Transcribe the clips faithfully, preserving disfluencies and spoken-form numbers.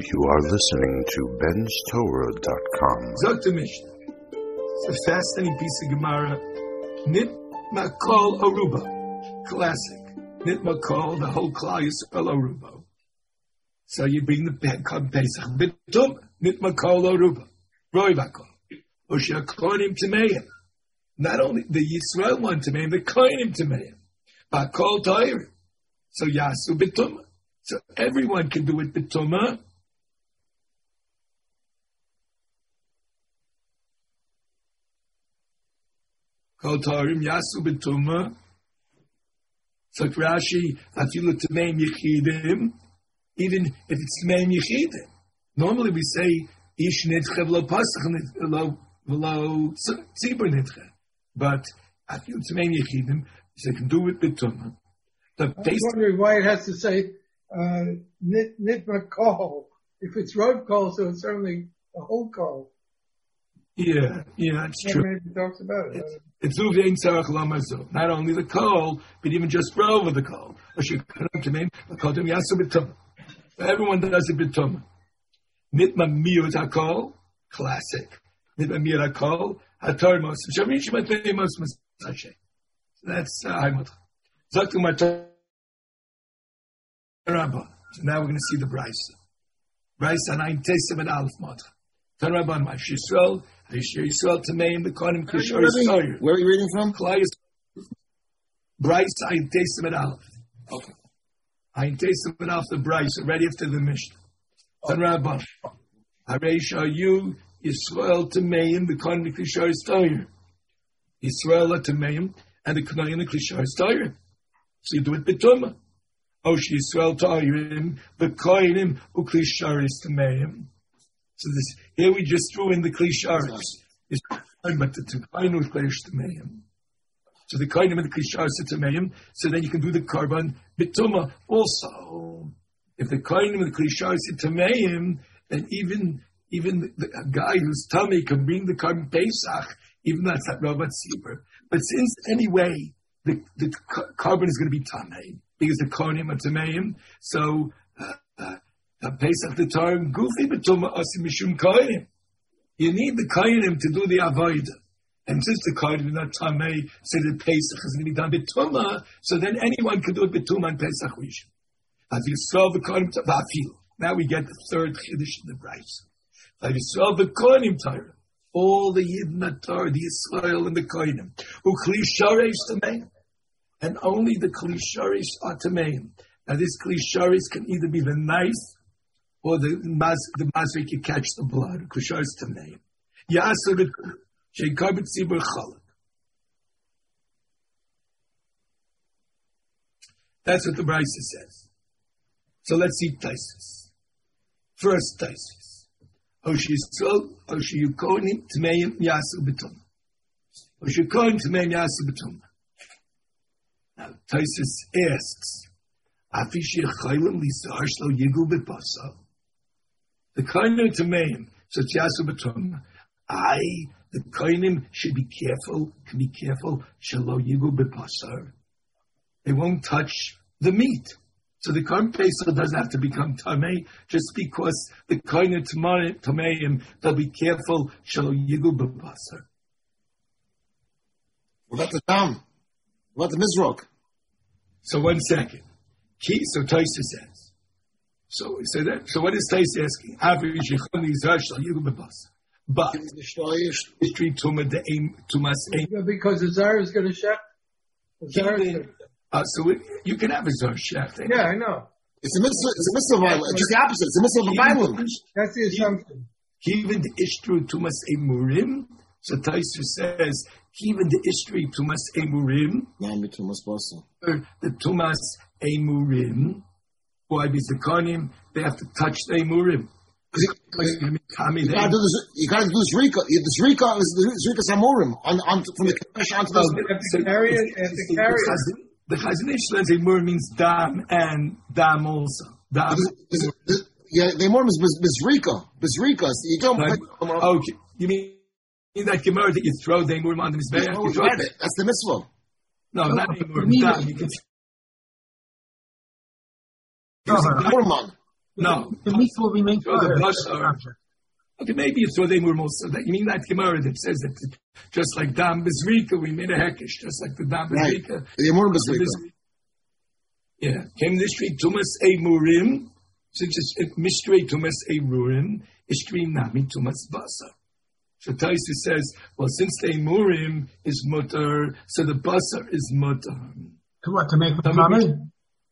You are listening to Ben's Torah dot com. Zok Mishnah. It's a fascinating piece of Gemara. Nit makol aruba. Classic. Nit makol, the whole klal Yisrael aruba. So you bring the carbon Pesach. Bitum, nit makol aruba. Roi bakol. Osha koinim tameim. Not only the Yisrael one tameim, the koinim tameim. Bakol ta'ir. So yasu bitum. So everyone can do it bituma. Kol tarim yasu bituma. So Rashi, afilu tameim yichidim, even if it's tameim yichidim. Normally we say ish nitche v'lo pasach v'lo tzibur nitche, but afilu tameim yichidim, so they can do it bituma. The I'm wondering why it has to say uh, nit nitma kol. If it's road kol, so it's certainly a whole kol. Yeah, yeah, it's That true. maybe talks about it. It's uvein tzarach lamazu. Not only the kol, but even just for over the kol. Everyone does it bituma. Nitma miyut hakol, classic. Nitma miyut hakol, hatar mos. Shamish matei mos masashe. That's Haimot. Zaktu matar Rabba. So now we're going to see the Brisa. Brisa nine tesim and alf mod. Tan Rabban my Yisrael. Yisrael to me in the Kohanim Kishor Yisrael. Where are you reading from? Bryce, Ein Tesim and Aleph. Okay. Ein Tesim and Aleph, the Bryce, ready after the Mishnah. Tan Rabban. Hareisha you, Yisrael to me in the Kohanim Kishor Yisrael. Yisrael to me and the Kohanim Kishor Yisrael. So you do it bituma. Osh Yisrael to Ayrim, the Kohanim Uklisharis to me. So this here we just threw in the klisharis. But the kainu is klesh tameim. So the kainu and the klisharis is tameim. So then you can do the carbon bituma also. If the kainu and the klisharis is tameim, then even even the, a guy who's tummy can bring the carbon pesach, even that's not Rabat Sibur. But since anyway the the carbon is going to be tameim because the kainu are tameim, so. Uh, uh, Pesach the term goofy betuma asim mishum kohenim. You need the kohenim to do the avodah, and since the kohenim is not tamei, so the Pesach is going to be done betuma. So then anyone can do it betuma and Pesach rishon. As you saw the kohenim vafil. Now we get the third chiddush in the Brisa. As you saw the kohenim Torah, all the yidden Torah, the Yisrael and the kohenim, who klisharis tameim, and only the klisharis are tameim. Now this klisharis can either be the knife. Or the mas the masri can catch the blood. Kushar is tameim. Yasur sheikarbet zibur chalak. That's what the Brisa says. So let's see Taisus. First Taisus. Oshi yisrael, oshi yukonim tameim yasur betum. Oshi yukonim tameim yasur betum. Now Taisus asks, Afish yechaylim lisar shlo yigul bepasal. The kohenim tameim, so it's yasu b'tum. I, the kohenim should be careful, can be careful, shelo yigul b'pasar. They won't touch the meat. So the kohen pesach doesn't have to become tamei, just because the kohenim tameim, they'll be careful, shelo yigul b'pasar. What about the dam? What about the mizrok? So one second. Key, so Taisa says. So, so, that, so what is Taisa asking? But history tuma de aim tumas aim. Because the Zar is going to shech. Uh, so it, you can have a Zar shech. Yeah, I know. It's a mitzvah. It's a mitzvah violence. Just the opposite. It's a mitzvah of violence. That's the assumption. Even the ishtru tumas emurim. So Taisa says, even the ishtru tumas emurim. The tumas emurim. Why? Because the kohanim, they have to touch the emurim. You gotta do this. You gotta do this rika. This rika is the rika samurim on on from the confession onto the. The carry it and the carry it. The Chazon Ish says emurim means dam and dam also. Dam. Yeah, the emurim is bizrika. Bizrika. You don't. Okay, you mean in that gemara that you throw the emurim on the mizbeach? That's the mitzvah. No, not emurim. Dam. You can. Using Mormon. No. The meat will remain So the fire. basar. Okay, maybe it's where they were most of that. You mean that Gemara that says that just like Dam Bezrika, we made a hekish, just like the Dam Right. Bezrika. The Emurim Bezrika. Yeah. Came this street Tumas Emurim, since it's mystery Tumas Emurim, Ishtri Nami Tumas Basa. So Taisa says, well, since the Emurim is mutter, so the Basar is mutter. To what? To make the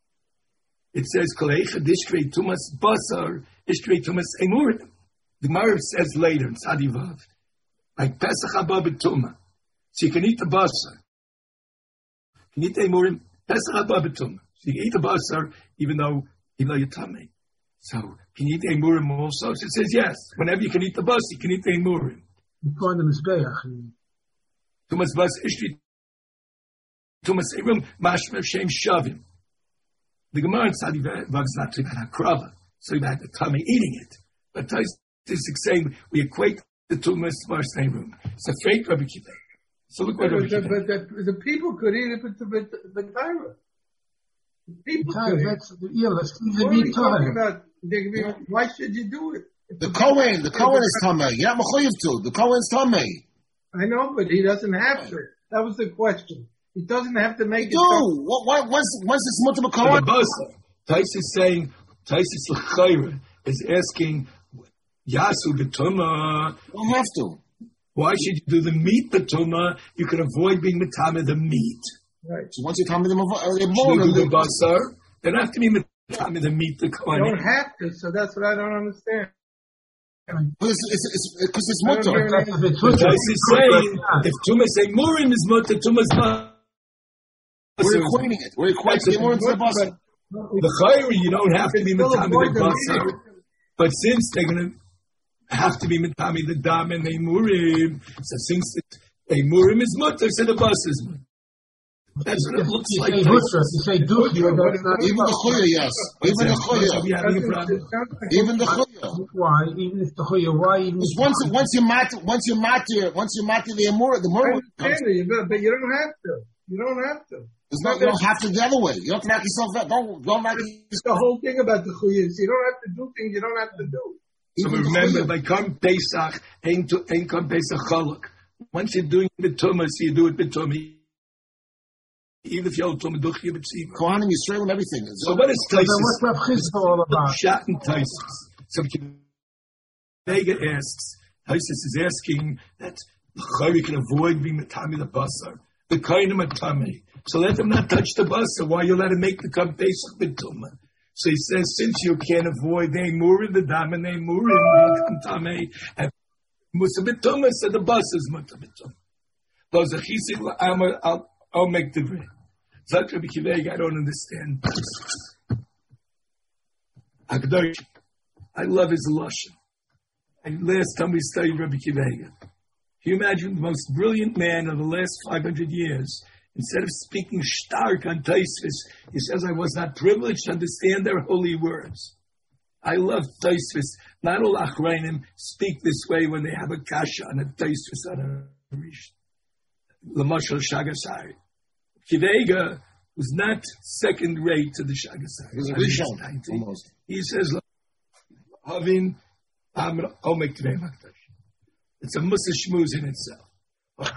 It says, Koleicha Dishtri Tumas Basar, Ishtri Tumas Emurim. The Gemara says later in Sadivav, like Pesach Haba B'Tumah. So you can eat the basar. You can eat the emurim, Pesach Haba B'Tumah. So you can eat the basar even though you know your tummy. So can you eat the emurim also? So it says yes. Whenever you can eat the basar, you can eat the emurim. Before the Mizbeach. Tumas basar ishtri Tumas emurim mashmer shem shavim. The Gemara in Sadivav is not talking about hakrava, so about the tummy eating it. But Tais is saying we equate the two Mishmar same room. It's a fake Rabbi Kiva. So look what Rabbi Kiva. But the, the people could eat it with the with the Torah. The people Time, could. that's, yeah, that's the What are we meat talking time. about? They could be, why should you do it? The Kohen, the Kohen is Tamei. You're not Mechuyev to. The Kohen is Tamei. I know, but he doesn't have to. That was the question. He doesn't have to make You it. do. What, what, once, once it's Mutter The Kohen. Basa. Tais is saying, Tais is L'chayra, is asking, Yasu B'Tumah. You don't have to. Why should you do the meat B'Tumah? You can avoid being Matame the meat. Right. So once you tell me the Should Emurim, you do the the Basar? They don't have to be Matame the meat, the You don't Kohen. have to, so that's what I don't understand. Because it's, it's, it's, because it's I don't Mutter. hear That's a bit But tricky. Tais is saying, if Tumas Emurim is Mutter, Tumas Basar. We're equating it. We're equating the Emurim to the Basar. The Chayri, you don't have to be Still Matame avoid the the Basar. meat. But since they're going to have to be Matami the Dam and the Emurim, so since the Emurim is Mutter, so the bus is Mutter. That's what it looks You like. say Hutra, you say Duchi, or that's not. Even the Chuya, yes. Even the Chuya. We having a problem. Even the Chuya. Why? Even if the Chuya, why? Even Because once, once you mat, once you matter, once you matter the Emurim, the I Emurim comes. understand it, but- but you don't have to. You don't have to. There's no, you don't have to the other way. You don't have to knock yourself out. Don't, don't knock It's the whole thing about the chuyas. You don't have to do things you don't have to do. So Even the remember, Chuya. by Kam Pesach, ain't to- ain't Kam Pesach Chalak. Once you're doing the Tumah, so you do it with Tumah. Even if you're Tumah, Duch Yibitzim. Kohanim, Yisrael, and everything. So what is Then Taisus? what's Rav Chizda all about? Shat and Taisus. So Vega asks, Taisus is asking that the Chayri can avoid being Matami the Basar. The kind of Matami. So let them not touch the Basar. Why you let him make the Kam Pesach B'Tumah? So he says, since you can't avoid the Emurim, the Dam, and the Emurim, the Tame, and Musa B'Tumah, so the Basar is Musa B'Tumah. Those are Chisik La'amar, I'll, I'll make the grade. Zak Rabbi Kiveg, I don't understand. Akdosh, I love his Lashon. And last time we studied Rabbi Kiveg, can you imagine the most brilliant man of the last five hundred years? Instead of speaking stark on Taisvis, he says, I was not privileged to understand their holy words. I love Taisvis. Not all Achrayim speak this way when they have a kasha on a Taisvis on a Rish. Lamashal Shagasai. Kivega was not second rate to the Shagasai. It was a Rishon, almost. He says, Havin, I'll make today Makdash. It's a Musa Shmuz in itself. What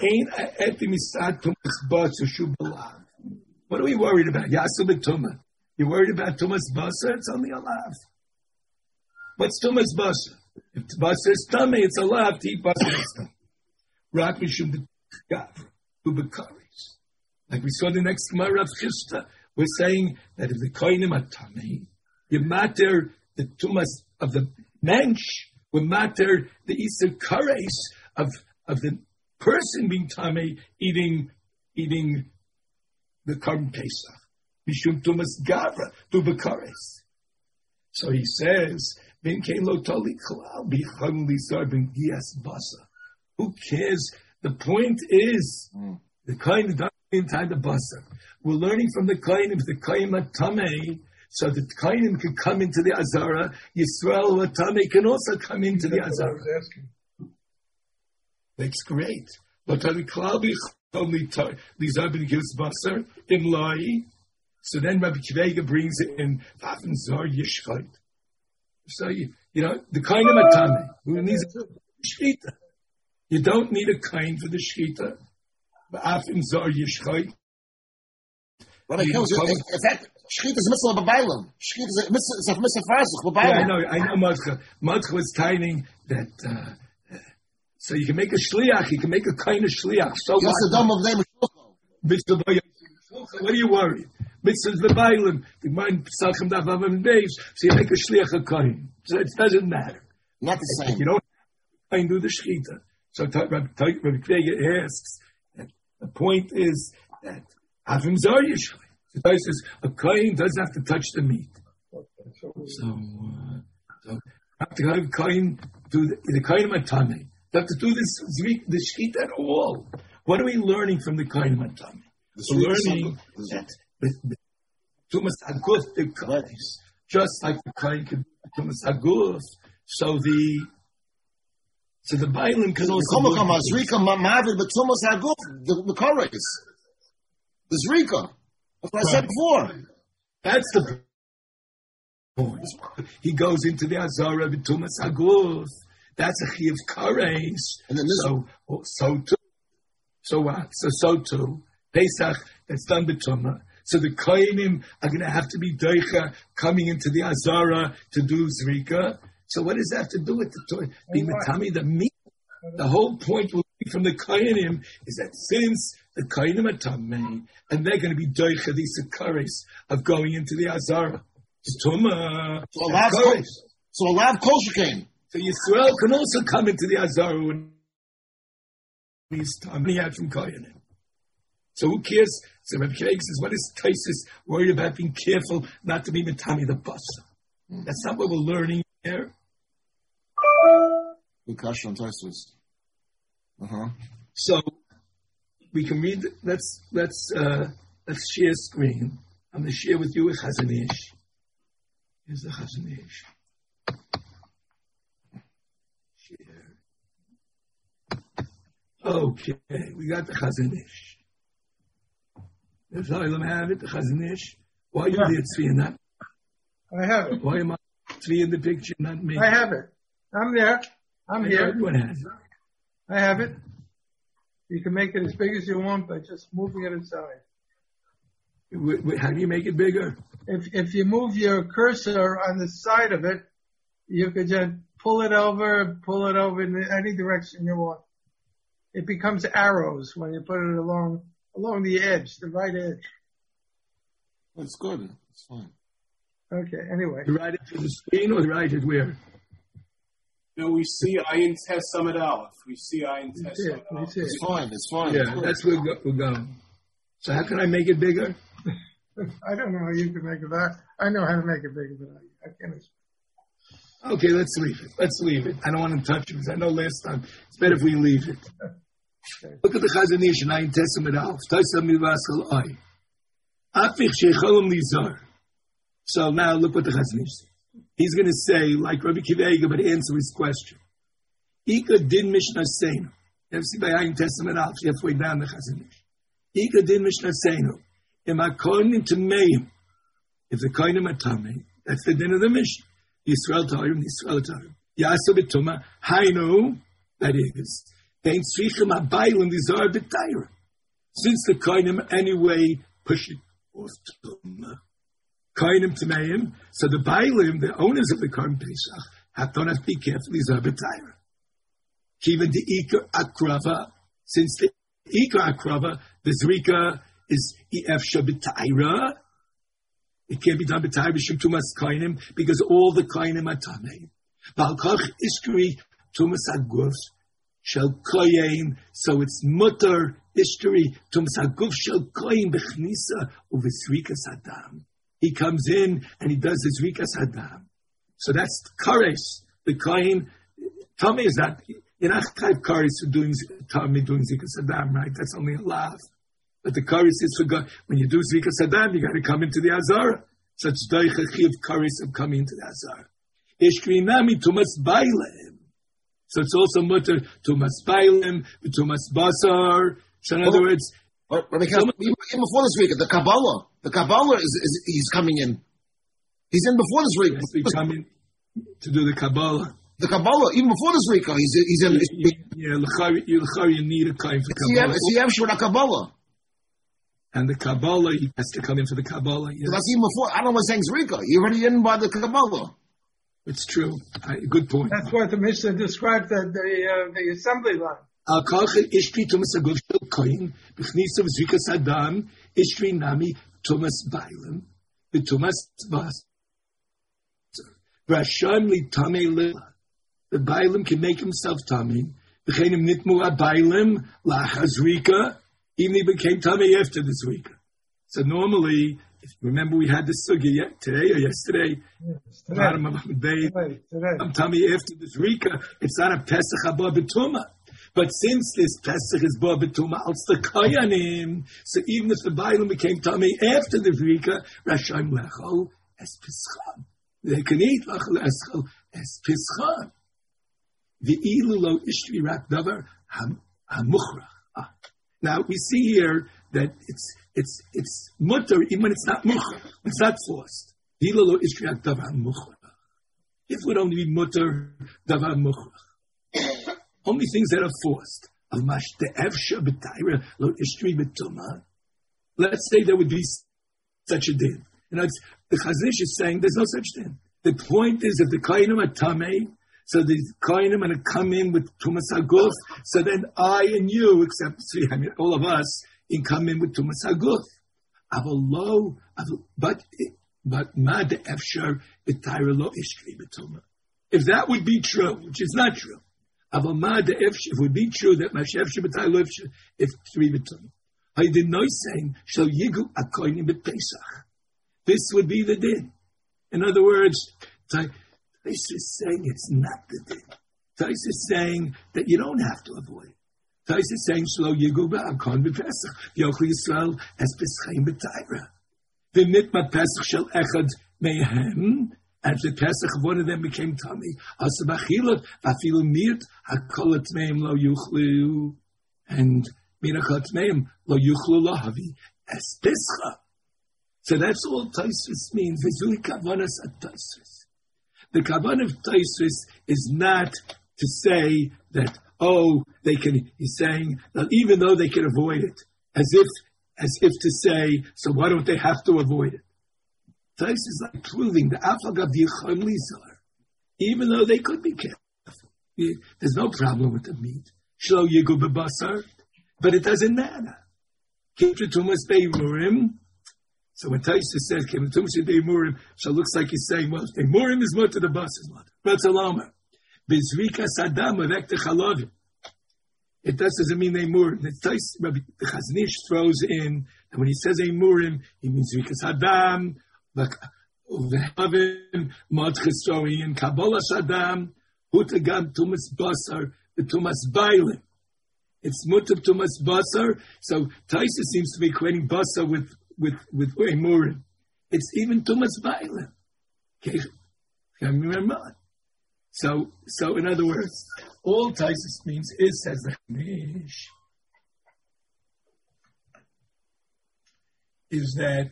are we worried about? Yasu B'Tumah. You're worried about Tumas Basa? It's only a lav. What's Tumas Basa? If Basa is tummy, it's a lav. To eat Basa is tummy. Rak Mishum B'Gav. Ubekaris. Like we saw the next Gemara of Chisda, we're saying that if the Koinim are tummy, you matter the Tumas of the mensch, will matter the Isser Kares of, of the person being tummy eating eating the Karm Pesach. Mishum Tumas Gavra, Ubekaris. So he says, Ben Kein Lo Toli Klal, Bicham Lizar Ben Gias Basa. Who cares? The point is, mm. the kind of inside the Basa. We're learning from the Kainim, the Kainim Atame, so that the Kainim can come into the Azara. Yisrael Atame can also come into the Azara. That's great. But the Klal only Lizar Ben Gias Basa, Imlai. So then Rabbi Kivega brings it in Vafen Zar Yishchait. So you, you know, the kind of matame who needs a shchita. You don't need a kind for the shchita. Ba'afim zor yishchoi. But I know, in fact, shchita is a mitzvah b'bailam. Shchita is a mitzvah, mitzvah farzuch b'bailam. Yeah, I know, I know Madcha. Madcha was timing that, uh, so you can make a shliach, you can make a kind of shliach. So yes, the dome of name of shlucho. What are you worried? Mitzvahs v'bailim, the mind psalchim davav and beis, so you make a shliach a kohen. So it doesn't matter. Not the same. You don't have to do the shchita. So Rabbi Kvega asks, that the point is that Avim Zor Yishchai. The Torah says a kohen doesn't have to touch the meat. So, uh, so have to have kohen do the, the kohen matame. You have to do this the shchita at all. What are we learning from the kohen matame? We're learning that the tumas aguf the kodesh, just like the kohen can tumas aguf. So the so the bailim can also come come zrika ma'avid but tumas aguf the the kodesh the zrika. That's what I said before. That's the point. He goes into the azara with tumas aguf. That's a chiv kodesh. And then this so so too. So what? So so too. Pesach, that's done b'tumah. So the kohenim are going to have to be doicha coming into the azara to do zrika. So what does that have to do with the Torah? Being matami the meat. The whole point will be from the kohenim is that since the kohenim are tamei and they're going to be doicha these sakaris of going into the azara, tumah. So a lot of so a lot of kosher came. So Yisrael can also come into the azara when he's tamei out from kohenim. So who cares? So Rabbi Kiva says, what is Taisus worried about being careful not to be mitami the basa? Mm. That's not what we're learning here. Good question on Taisus. Uh-huh. So we can read, let's, let's, uh, let's share screen. I'm going to share with you a Chazon Ish. Here's the Chazon Ish. Share. Okay, we got the Chazon Ish. If I don't have it, the Chazon Ish, why are you there, Tzvi, and not? I have it. Why am I Tzvi in the picture, not me? I have it. I'm there. I'm here. Everyone has it. I have it. You can make it as big as you want by just moving it aside. W- w- how do you make it bigger? If if you move your cursor on the side of it, you could just pull it over, pull it over in any direction you want. It becomes arrows when you put it along along the edge, the right edge. That's good. It's fine. Okay, anyway. You write it to the screen or you write it where? No, we see Ayin Tes Samad Aleph. We see Ayin Tes Samad Aleph. It's fine. It's fine. Yeah, that's where we're going. So how can I make it bigger? I don't know how you can make it that. I know how to make it bigger, but I, I can't. Okay, let's leave it. Let's leave it. I don't want to touch it because I know last time it's better if we leave it. Okay. Look at the Chazon Ish and Ayin Tes Samad Aleph. Taisa Mivasal Ay. Afich Sheicholem Lizar. So now look what the Chazon Ish says. He's going to say, like Rabbi Kiva Eiger, but answer his question. Ika din Mishnah Seinu. You have to see by Ayin Tes Samad Aleph, halfway down the Chazon Ish. Ika din Mishnah Seinu. Im HaKohenim Tameim. If the Kohenim are Tamei, that's the din of the Mishnah. Yisrael Tarim, Yisrael Tarim. Yasa B'Tumah, Hainu, that is, Dein Tzrichim HaBailim, Lizar B'Taira. Since the Kohenim anyway push it off Tumah. Kohenim Tameim, so the Bailim, the owners of the Korban Pesach, have to have to be careful, Lizar B'Taira. Even the Iker Akrava, since the Iker Akrava, the Zrika is Efsha B'Taira, it can't be done b'tayr b'shum tumas kohenim because all the kohenim are tamei. V'alkach iskri tumas aguf shel kohen, so it's mutter iskri tumas aguf shel kohen b'chnisa u'v'zrikas hadam. He comes in and he does his rikas hadam. So that's kares. The kohen tamei is that you're not chayv kares for doing tamei doing zikas hadam, right? That's only a laugh. But the kares is for God. When you do Zrika Saddam, you got to come into the Azara. Such doicha chiv kares of coming into the Azara. Ishkrinami tumas bailem. So it's also mutter tumas bailem, tumas basar. So in other oh, words, but, but because, even before this week, the Kabbalah, the Kabbalah is, is he's coming in. He's in before this week. Yes, coming, To do the Kabbalah. The Kabbalah, even before the Zrika, he's he's in. Yeah, l'chari, you l'chari, you need a kohen for Kabbalah. It's the Yevsh with a Kabbalah. And the Kabbalah, he has to come in for the Kabbalah. Yes. So that's even before. I don't know what's saying Zrika. You're already in by the Kabbalah. It's true. I, good point. That's what the Mishnah described the the, uh, the assembly line. Al kalche ishpi tumas agov shel kohen b'chnisa v'zrika sadam ishpi nami tumas bailim v'tumas vas v'asham li tamei lila. The bailim can make himself tamei. V'chenim nitmu abailim la'achazrika. Even he became tamei after the zrika. So normally, if you remember, we had this sugya today or yesterday. Yes, today. Today, today. I'm tamei after the zrika. It's not a pesach haba b'tuma. But since this Pesach is Ba B'Tumah, it's the Kayanim. So even if the Bailam became Tamei after the Vrika, Rashayim Lechol es Pischan. They can eat Lechol Eschol es Pischan. The Ilu Lo Ishtri Rak Davar HaMuchrach. Now we see here that it's it's it's mutter even when it's not muchrach. It's not forced. The Ilu Lo Ishtri Rak Davar HaMuchrach. It would only be mutter Davar Muchrach. Only things that are forced. Let's say there would be such a din. You know, it's, the Chaznish is saying there's no such din. The point is that the Kainim are Tamei, so the Kainim are going to come in with Tumas Haguf, so then I and you, except I mean, all of us, can come in with Tumas Haguf. But but Ma de Efshar b'Taira lo Ishtri b'Tumah. If that would be true, which is not true, if it would be true that Mashev Shabbatai Lo if three b'tum, I did not saying shall yigu akoinim b'Pesach. This would be the din. In other words, Tais is saying it's not the din. Tais is saying that you don't have to avoid it. Tais is saying shlo yigu b'akon b'Pesach yochli Yisrael es Peschaim b'Taira. V'mitma Pesach shel echad mehem. And the Pesach of one of them became tummy. Asabachilot, afilu mirt, hakolat meim lo yuchlu, and mirachat meim lo yuchlu lahavi es pescha. So that's all Taisus means. V'zui kavanas at Taisus. The kavan of Taisus is not to say that oh they can. He's saying that even though they can avoid it, as if as if to say, so why don't they have to avoid it? Tais is like proving the Afagav Yichon Lizar, even though they could be careful. There's no problem with the meat. Shlo Yigu B'Basar, but it doesn't matter. Kipra Tumas Beimurim. So when Tais says Kipra Tumas Beimurim, so it looks like he's saying, well, if Beimurim is mutter, the bus is mutter. Ratzalama. Bezrika Sadam Avekte Chalavim. It does, doesn't mean Eimurim. The Tais, the Chaznish throws in, and when he says Eimurim, he means Zrika Sadam. V'havim mod chisroin Kabbalah Shadam hutagam tumas basar v'tumas bailim. It's mutab tumas basar. So Taisa seems to be equating basar with with with emurim. It's even tumas bailim. Okay, can you remember? So so in other words, all Taisa means is says the Chamish is that.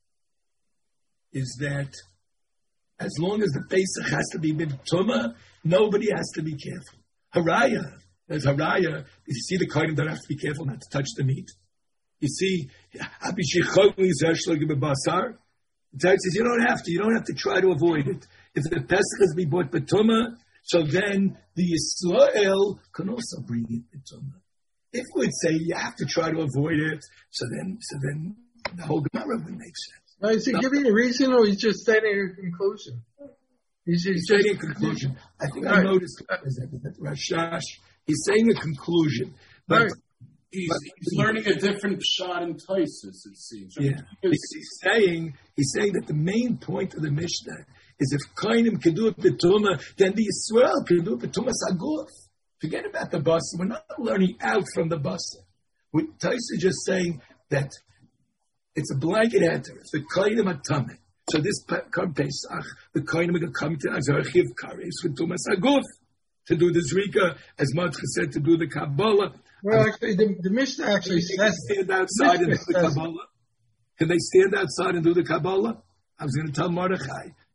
is that as long as the Pesach has to be b'tumah, nobody has to be careful. Haraya, there's haraya. If you see the kohen, don't have to be careful not to touch the meat. You see, the Torah says you don't have to. You don't have to try to avoid it. If the Pesach has to be bought b'tumah, so then the Yisrael can also bring it b'tumah. If we would say you have to try to avoid it, so then, so then the whole Gemara would make sense. Now, is he no. giving a reason, or he's just stating a conclusion? He's, he's stating a conclusion. I think right. I noticed that Rashash, he's saying a conclusion, but right. he's, but he's learning a different shot in Taisus, it seems. Yeah, he's, he's saying he's saying that the main point of the Mishnah is if Kainim can do it b'tumah, then the Yisrael can do it b'tumah saguf. Forget about the basa. We're not learning out from the basa. Taisus is just saying that. It's a blanket answer. It's the Kainim Atameh. So this come Pesach, the Kainim are come to Azarchiv Kares with Tumas Aguf to do the Zrika, as Matcha said, to do the Kabbalah. Well, actually, the, the Mishnah actually says. Can they stand outside and do the Kabbalah? Can they stand outside and do the Kabbalah? I was going to tell Mordechai,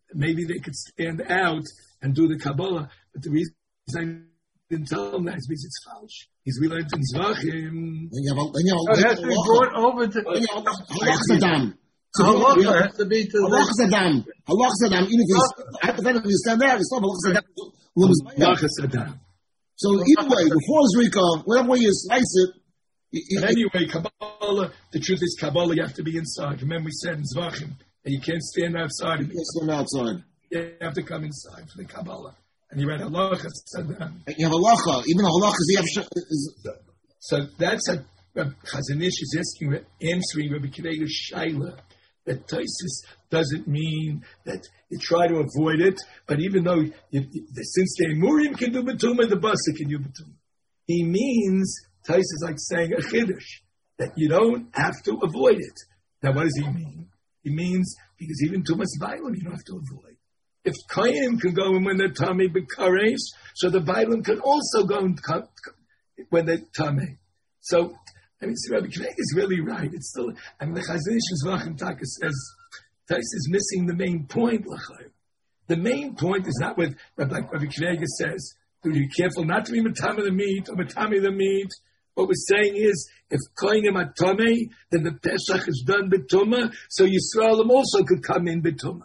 maybe they could stand out and do the Kabbalah. But the reason I didn't tell him that is because it's falsch. He's we learned in Zvachim. Then you have, then you have, So it has to be brought over to. then you have halachas adam. So Halacha has to be to the. halachas adam. Halachas adam. Even if you hypothetically you stand there, it's not halachas adam. Halachas Adam. So either way, before Zrika, whatever way you slice it. You, you, But anyway, Kabbalah, the truth is Kabbalah, you have to be inside. Remember we said in Zvachim that you can't stand outside. you can't stand outside. You have to come inside for the Kabbalah. And you read Halachas Adam. And you have halacha. Even the halachas you have sh- is, So that's a Rabbi Chazanish is asking, answering Rabbi Kirei's shaila that Taisus doesn't mean that you try to avoid it, but even though you, you, since the Emurim can do Batuma, the Basa can do Batuma. He means Taisus is like saying a Chiddush that you don't have to avoid it. Now, what does he mean? He means because even Tumas Bailam you don't have to avoid. If Kayim can go in when they're Tami B'Kares, so the Bailam can also go in when they're Tami. So, I mean, Rabbi Kireig is really right. It's still, I mean, the Chazanish Zvachim Taka says, Tais is missing the main point, L'chayim. The main point is not what like Rabbi Kireig says, to be careful not to be Matami the meat or Matami the meat. What we're saying is, if Koinim Atame, then the Pesach is done B'Tumah, so Yisraelim also could come in B'Tumah.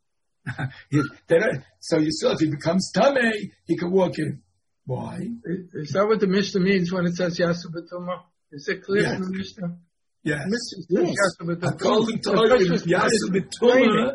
So Yisrael, if he becomes Tameh, he can walk in. Why? Is that what the Mishnah means when it says Yasu B'Tumah? Is it clear Yes. in the Mishnah? Yes. Mishnah says Yasu B'Tumah. According to Yasu B'Tumah,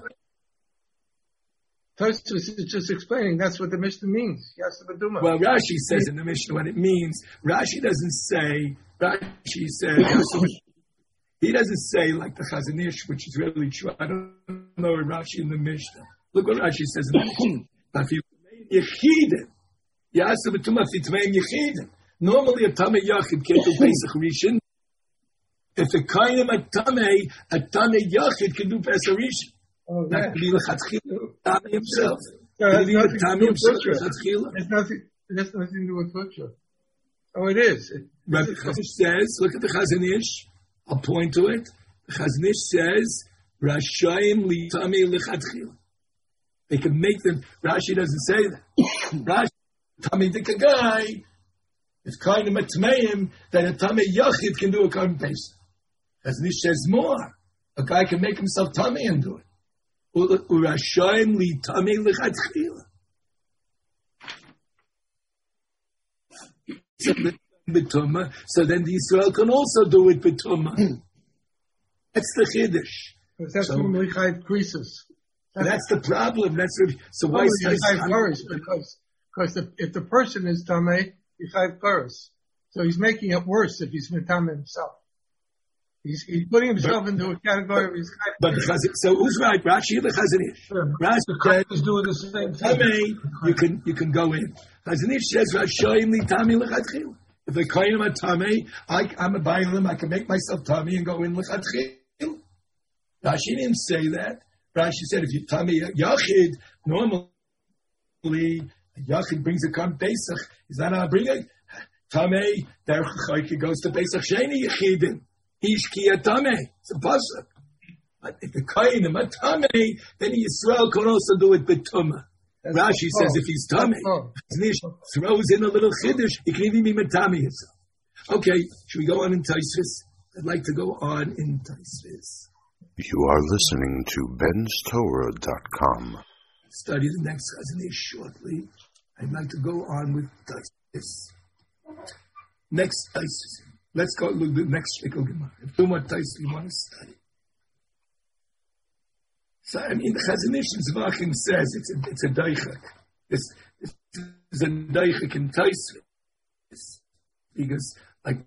Tosfos is just explaining that's what the Mishnah means. Yasu B'Tumah. well, Rashi says in the Mishnah what it means. Rashi doesn't say, Rashi says, he doesn't say like the Chazanish, which is really true. I don't know Rashi in the Mishnah. Look what Rashi says in the Mishnah. But if you Yechidin, Yasu B'Tumah Fitmeim Yechidin. Normally a Tameh Yachid can't do Pesach Rishon. If a Kainim a Tameh, a Tameh Yachid can do Pesach Rishon. Oh, That yeah. could be L'Chatchila, Tameh himself. So it Could has be nothing the to Tameh do with himself, butcher. L'Chatchila. It's nothing, it has nothing to do with butcher. Oh, it is. It, Rabbi Chazanish says, look at the Chazanish, I'll point to it. The Chazanish says, Rashayim li Tameh L'Chatchila. They can make them, Rashi doesn't say that. Rashi, Tameh Dikagai, if kind of matmeim, then a tamei yachid can do a carbon pesach. As Nish says more, a guy can make himself tamei and do it. Urashayim li tamei lechatchila. So then the Israel can also do it b'tumah. That's the chiddush. because that's So- normally Chayiv creases. That's the problem. That's the, so why Normally is you Chayiv Paris, because because the, if the person is Tameh, you Chayiv Paris. So he's making it worse if he's Mitameh himself. He's, he's putting himself into a category of his Chayiv But the Chazan, so who's right? Rashi or the Chazanish? Sure. Rashi The said, Kaif is doing the same thing. Tamei, you can you can go in. Chazanish says, Rashayim li Tamei lechatchil. If the kohen are Tamei, I I'm a bailim, I can make myself Tamei and go in lechatchil. Rashi didn't say that. Rashi said, if you Tamei Yachid, normally a Yachid brings a Karm Pesach. Is that how I bring it? Tamei, Derech Chayke goes to Pesach Sheni Yachidin. Ish ki Tamei. It's a pasuk. But if the kohen are Tamei, then Yisrael can also do it b'tumah. Rashi says if he's Tamei, Oh. Nish throws in a little chiddush, he can even be Matami himself. Okay, should we go on in Taisvis? I'd like to go on in Taisvis. You are listening to bens torah dot com. Study the next Chazanish shortly. I'd like to go on with Taisvis. Next Taisvis. Let's go look at the next Shikol Gemara. If two more Taisvis you want to study. So, I mean, the Chazanish in Zvachim says it's a, it's a daichak. It's, it's a daichak in Taisvis. Because, like,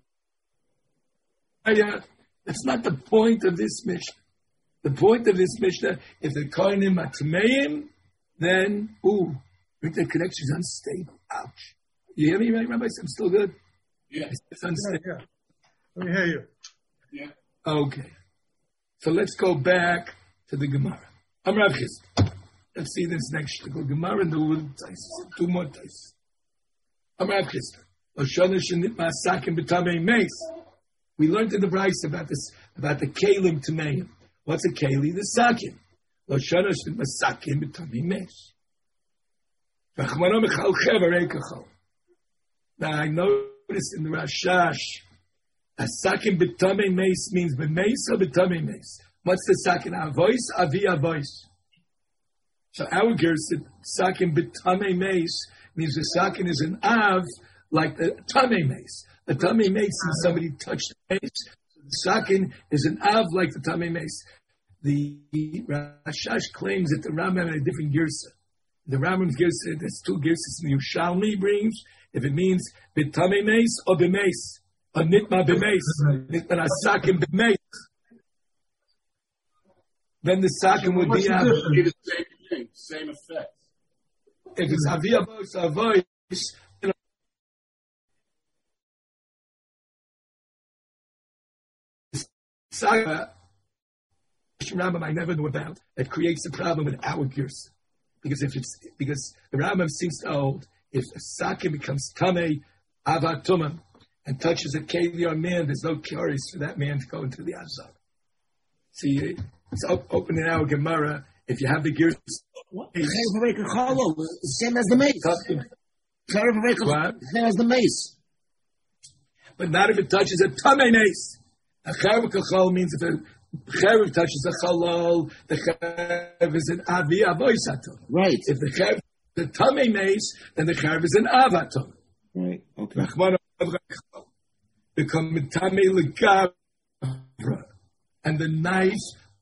yeah, that's not the point of this Mishnah. The point of this Mishnah, if the Kohanim are Tameim, then, ooh, the connection is unstable. Ouch. You hear me, right, Rabbi? I'm still good? Yeah. It's unstable. Yeah, yeah. Let me hear you. Yeah. Okay. So let's go back to the Gemara. I'm Rav Chizd. Let's see this next shtickle. Gemara and the little tais. Two more tais. I'm Rav Chizd. Oshana shenit ma'asakim b'tamei meis. We learned in the Bryce about this, about the kalim tameim. What's a keli? The sakim. Lo shana shel masakim b'tamei meis. V'chmano mechal chever ekachol. Now I noticed in the Rashash, asakim b'tamei meis means b'meis or b'tamei meis. What's the sakin? Avois, avi avois. So our Gersa, sakin b'tamei meis means the sakin is an av like the tamei meis. The tamei meis is somebody touched the meis. So the sakin is an av like the tamei meis. The Rashash claims that the Rambam had a different Gersa. The Rambam's Gersa, there's two Gersas in the Yerushalmi brings, if it means b'tamei meis or b'meis, or nitma b'meis, nitma sakin b'meis. Then the sakin would be av. The same thing, same effect. If it's avi avois, avois, you know, saga, Rambam I never knew about, that creates a problem with our gears. Because if it's, because the Rambam seems to hold, if a sakin becomes tamei, avatumah, and touches a keli or man, there's no curious for that man to go into the azar. See, it's open in our Gemara. If you have the gears, same as the mace. Same as the mace. But not if it touches a tamei mace. A cherev kachol means if a cherev touches a chalal, the cherev is an avi avoisato. Right. If the cherev the tamei mace, then the cherev is an avato. Right. Okay. Become tamei legavra, and the knife.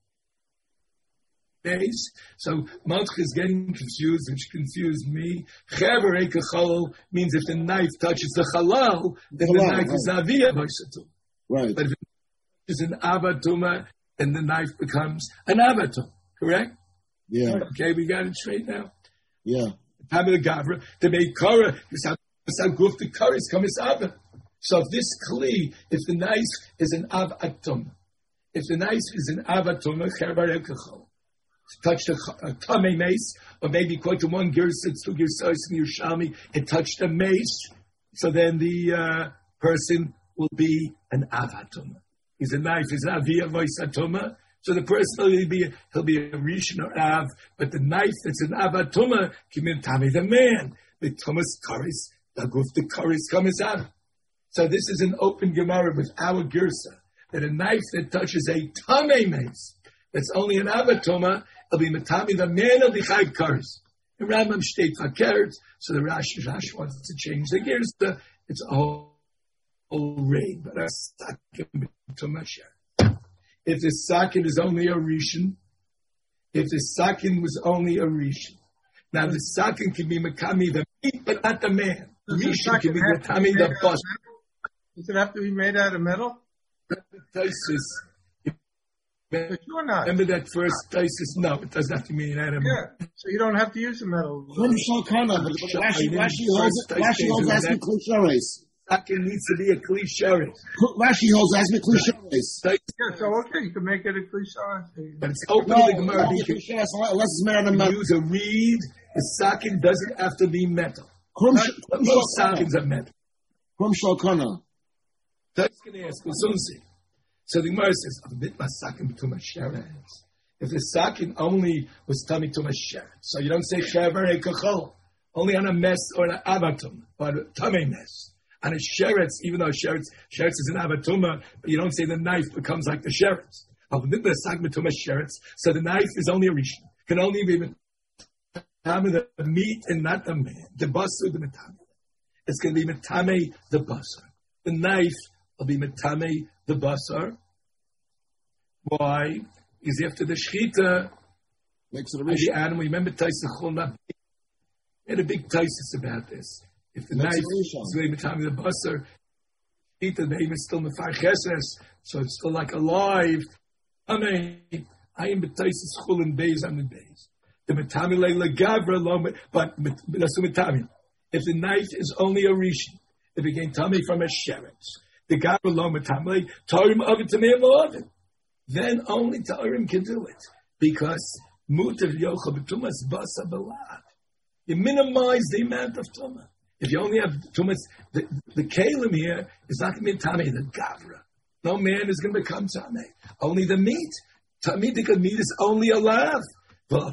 So Malch is getting confused, which confused me. Chever ekachol means if the knife touches the halal, then the knife is aviyah b'shatul. Right. But if it is an avatuma, then the knife becomes an avatum. Correct? Yeah. Okay, we got it straight now. Yeah. Tamil Gavra, the Meikara, this guf the karis comes ava. So if this kli, if the knife is an avatum, if the knife is an avatum, chever ekachol. Touched a, a tamei mace, or maybe quite to one gersa, two gersas in Yerushalmi, it touched a mace, so then the uh, person will be an avatuma. He's a knife, he's an aviyah voisatuma, so the person will be, he'll be a rishon or av, but the knife that's an avatuma, kimin tami the man, the tumas karis, the guf the karis comes out. So this is an open Gemara with our gersa, that a knife that touches a tamei mace, that's only an avatuma, it'll be matami the man of the chayv kares. The Rambam state fakert, so the Rashi Rash wants to change the gears. To, it's a whole, whole rain, but a sakin to masher. If the sakin is only a rishon, if the sakin was only a rishon, now the sakin can be makami the meat, but not the man. The rishon can be makami the bus. Does it have to be made out of metal? But you're not. Remember that first thesis? No, it doesn't have to mean an animal. Yeah, so you don't have to use the metal. From Shulchan, but Rashi Rashi holds as me klishares. Sakin needs to be a klishares. Rashi holds as me klishares. Yeah, so okay, you can make it a klishares. But it's open to the Gemara. Unless it's made out of metal. Use a reed. The sakin doesn't have to be metal. Most sakins are metal. From Shulchan. That's going to ask Usunsi. So the Gemara says, if the sakin only was tummy to masher, so you don't say chever ekachol, only on a mess or an avatum, or a tummy mess. On a sheretz, even though sheretz, sheretz is an avatuma, but you don't say the knife becomes like the sheretz. So the knife is only a rishon, can only be the meat and not the man. The basar, the metame. It's going to be metame the basar. The knife will be metame the basar. Why? Because after the shechita, makes it a the animal. Remember Taisa Chulna? We had a big Taisis about this. If the makes knife is really metame the basar, shechita, the name is still mefar cheses, so it's still like alive. I mean, I am Taisis Chulin days on the days. The metame leila gavra lo, but that's the metame. If the knife is only a rishon, it became tummy from a sheretz. The gavra lo metame tarim of it to me of it. Then only tarim can do it because mutav yochel b'tumas basa b'lav. You minimize the amount of tumah. If you only have tumas, the, the kalim here is not going to be tummy the gavra. No man is going to become tummy. Only the meat. Tummy because meat is only a lav. So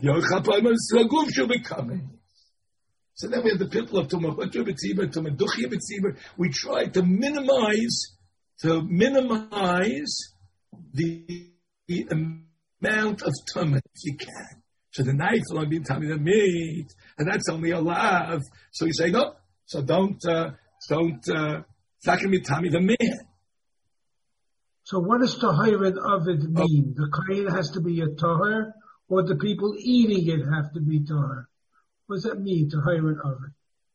then we have the people of Tumah B'tzibur, Tumah Duchya B'tzibur. We try to minimize, to minimize the, the amount of Tumah if you can. So the knife will only be tummy the meat, and that's only a lav. So you say no. So don't, uh, don't. Uh, it's not going to be tummy the man. So what does Tahirin Ovid mean? The Kohen has to be a Tahir, or the people eating it have to be Tahir? What does that mean, Tahirin Ovid?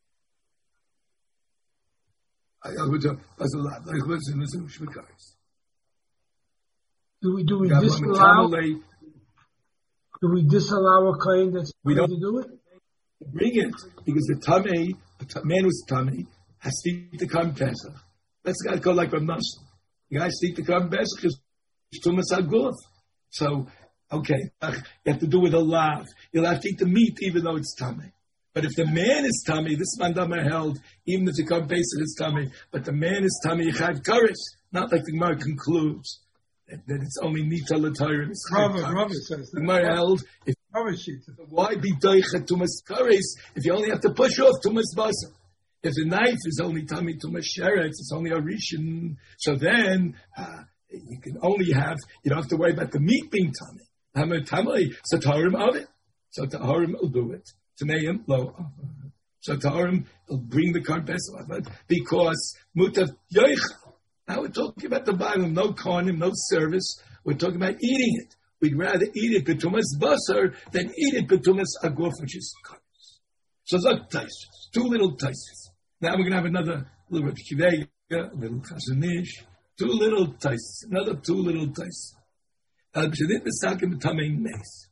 Do we do we disallow? Do we disallow a Kohen that's we going don't to do it? Bring it because the tummy, the man who's tummy has to eat the Korban Pesach. Let's go like Rav Nosson. You guys eat the Korban Pesach because Tumas Aguf. So, okay, you have to do with a lav. You'll have to eat the meat even though it's tummy. But if the man is tummy, this mandama held, even if the Korban Pesach is tummy, but the man is tummy, you have courage. Not like the Gemara concludes that, that it's only nita l'tayr and it's Rava says the Gemara held. If, why be doichet tumas kares if you only have to push off tumas basar? If the knife is only tummy tumas sheretz, it's only a rishon. So then uh, you can only have, you don't have to worry about the meat being tummy. Hammer tamei, so taharim of it. So taharim will do it. Tameim lo. So taharim will bring the Korban Pesach because mutav yoicha. Now we're talking about the Bible, no karnim, no service. We're talking about eating it. We'd rather eat it b'tumas basar than eat it b'tumas aguf, which is karnis. So look, taisus, two little taisus. Now we're going to have another little Reb Kiveya, a little Chazon Ish, two little taisus, another two little taisus. Al b'shadit b'sakim b'tamei meis.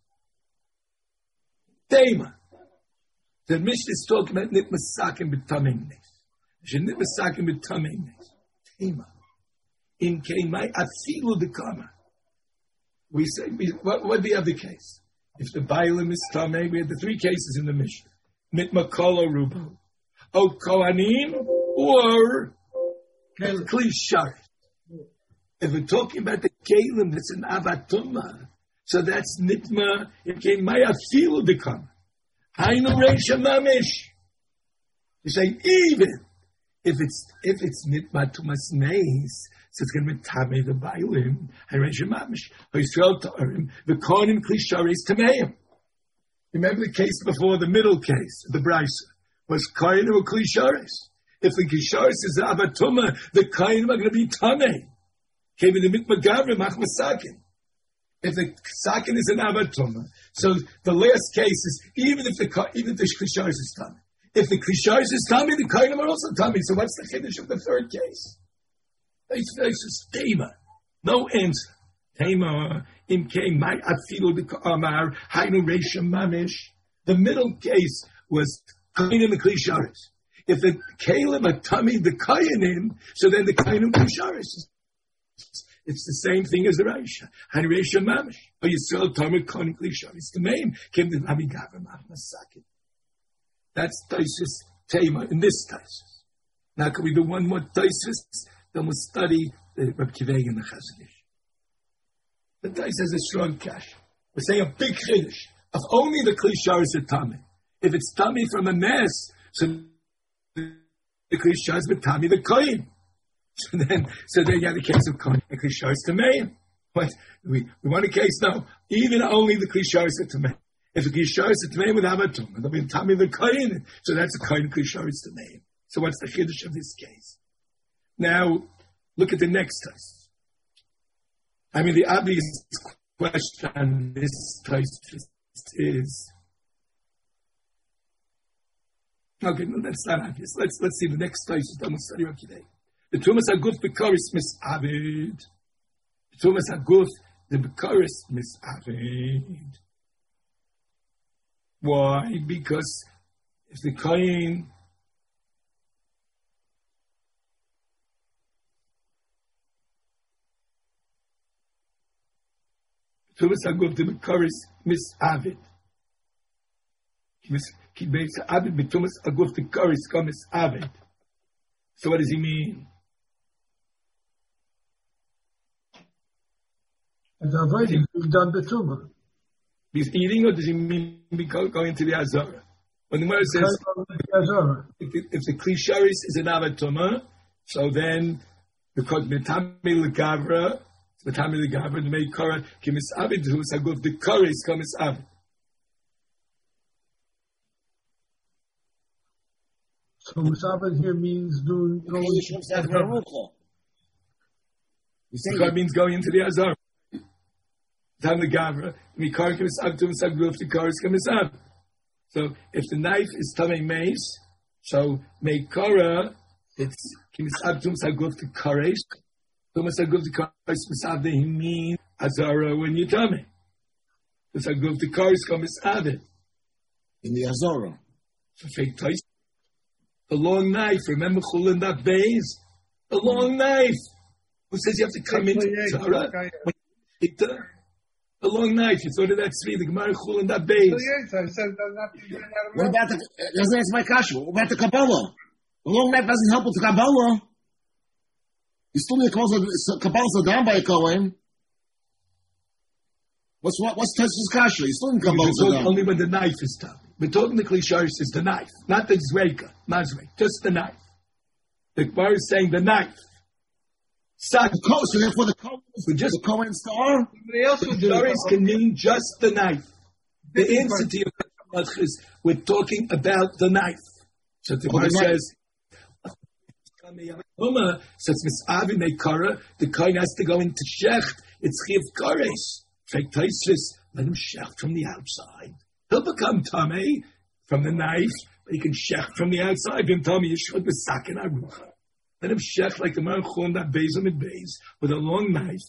Tema. The Mishnah is talking about nit b'sakim b'tamei meis. Nit b'sakim b'tamei meis. Tema. In keimai afilu dekama. We say, we, what would be the other case? If the Bailam is Tameh, we had the three cases in the Mishnah. Mitmakol or Rubo. O Kohanim or Kli Sharet. If we're talking about the Kalim that's an Avatuma, so that's Nitma, it came Maya Filu Dekama. Hainu Reisha Mamish. You say, even if it's, if it's Nitma Tumas Meis, so it's going to be Tamei the Bailim, Haresh Mamish, Yisrael Ta'arim, the Kohanim Klisharis Tameim. Remember the case before, the middle case, the Brisa, was Kohanim or Klisharis. If the Klisharis is Avatuma, the Kohanim are going to be Tamei. Came in the Mitmagavrim, Achmasakin. If the Sakin is an Avatuma, so the last case is, even if the, even if the Klisharis is Tamei. If the Klisharis is Tamei, the Kohanim are also Tamei. So what's the Kiddush of the third case? It's is tema. No answer. Tema im came my afilu the amar hainu reisha mamish. The middle case was kainim the klisharis. If the kalim are tummy the kayanim, so then the kainim klisharis. It's the same thing as the reisha. Hainu reisha mamish. Or you sell tummy kainim klisharis. The name came to Amigavim Ahmasakin. That's Taisus tema in this Taisus. Now can we do one more Taisus? Then we'll study the Reb Kiveya and the Chazon Ish. The Tais has a strong cash. We're saying a big chiddush of only the klishar is a tummy. If it's tummy from a mess, so the klishar is with tummy the kohen. So then, so then you have the case of kohen. The klishar is tameim. What we we want a case now. Even only the klishar is a tameim. If the klishar is a tameim with avatum, there'll be tummy the kohen. So that's a kohen klishar is tameim. So what's the chiddush of this case? Now, look at the next test. I mean, the obvious question on this test is, okay, no, that's not obvious. Let's let's see the next test that we'll study today. The Tumas Aguf Bekaris Misavid. The Tumas Aguf the Bekaris Misavid. Why? Because if the Kohen Tumas Aguf the Bekaris Misavid. He makes Avid Bitumas Aguf the Karis Kamis Avid. So what does he mean? And the avoiding we've done Betuma. He's eating, or does he mean going to the Azara? When the Gemara says, if the, if the Kli Sharis is an Avatuma, so then, because Metami Legavra, Metami Legavra, the Meikara, Kimis Abid, who is a good, the Karis comes Abid. So Musabed here means doing going to the Azara. Means going into the Azara. Time the Gavra, Mikar Kimis Abid, Musaguf, the Karis comes Abid. So if the knife is tamei mace, so meikara, it's kimisabtum saguf to kares. Tumas saguf to kares misavde he means azara when you tamei. The saguf to kares comes misavde in the azara. So fake tais. The long knife. Remember chul in that base. The long knife. Who says you have to come into azara? A long knife. You thought of that tzvi, the Gemara Chul and that base. What about the? Doesn't answer my kasha. What about the Kabbalah? The long knife doesn't help with the Kabbalah. You still need to close the Kabbalah's down by a Kohen. What's what? What's Tesh's kasha? You still need Kabbalah's down. Only when the knife is done. We're talking the Kli Sharis is the knife, not the Zreika, Mazrek, just the knife. The Gemara is saying the knife. Such so therefore the Kohen is just the Kohen star. The Sharis can mean just the knife. The entity of the is we're talking about the knife. So the Gemara says, since Misavi Meikara, the Kohen has to go into Shecht. It's Chiv Kares. Fake Taisis, let him shecht from the outside. He'll become Tamei from the knife, but he can shecht from the outside. Vim Tamei Yishchot B'Sakin Arucha. Let him shech like the Marachon that Bezim and Bez with a long knife.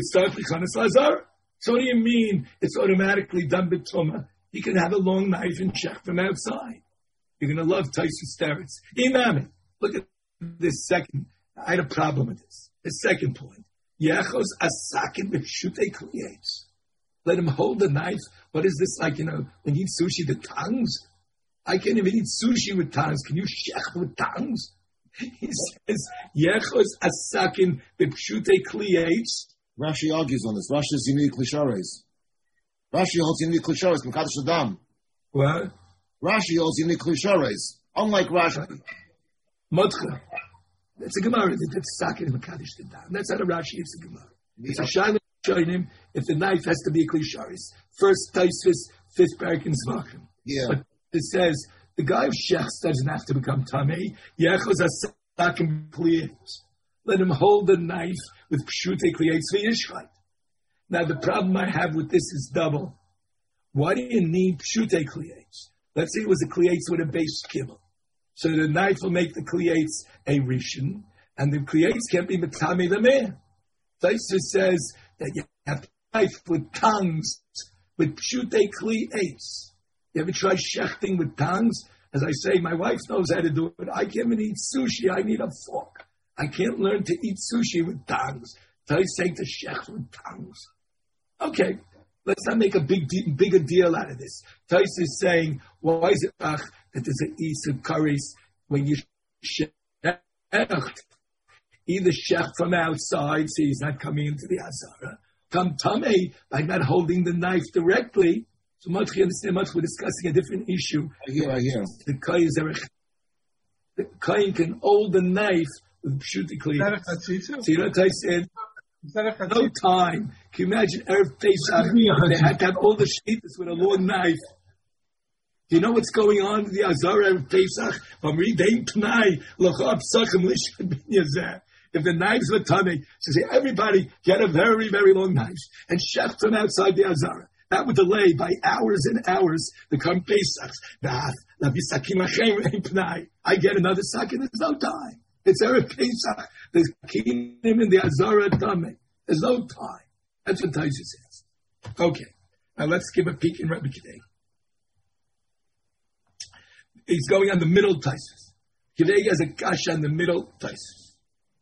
So what do you mean it's automatically done b'tuma? He can have a long knife and shech from outside. You're going to love Taisus Teretz. Imam, look at this second. I had a problem with this. The second point. Yechos asakin b'shutei kliyetz. Let him hold the knife. What is this like, you know, when you eat sushi, the tongues? I can't even eat sushi with tongues. Can you shech with tongues? He says, Yechos asakin b'pshutei kliyetz. Rashi argues on this. Rashi is unique klishares. Rashi holds unique klishares. Mekadosh Adam. What? Rashi holds unique klishares. Unlike Rashi. Motcha. It's a Gemara. It's sakin Mekadosh Adam. That's not a Rashi. It's a Gemara. It's a Shaila showing him if the knife has to be a klishares. First Taisvis, fifth parak in Zvachim. Yeah. But it says, the guy of Shechs doesn't have to become Tamei. Yechos asakim kliyetz. Let him hold the knife with pshutei kliyetz v'yishchait. Now the problem I have with this is double. Why do you need pshutei kliyetz? Let's say it was a kliyetz with a base kibble. So the knife will make the kliyetz a rishon, and the kliyetz can't be metame the man. Taisa says that you have a knife with tongues, with pshutei kliyetz. You ever try shechting with tongues? As I say, my wife knows how to do it. I can't even eat sushi. I need a fork. I can't learn to eat sushi with tongues. So I say to shech with tongues. Okay, let's not make a big, de- bigger deal out of this. Tais is saying, why is it ach, that there's an Isur Kares when you shech? Either shech from outside, so he's not coming into the Azara. Come tamei by not holding the knife directly. So much you understand, much we're discussing a different issue. I hear, I hear. The Kain the Kain can hold the knife with pshuti kliyetz. So you know what I said? No time. Can you imagine Erev Pesach? They had to have all the sheitas with a long knife. Do you know what's going on in the Azara Erev Pesach? If the knives were tummy, so say everybody get a very, very long knife and chef them outside the Azara. That would delay by hours and hours the come Pesach. I get another sakin, there's no time. It's Erev Pesach. There's Kinim in the Azara Tameh. There's no time. That's what Taisa says. Okay. Now let's give a peek in Rebbe Kidei. He's going on the middle Taisus. Kidei has a kasha on the middle Taisus.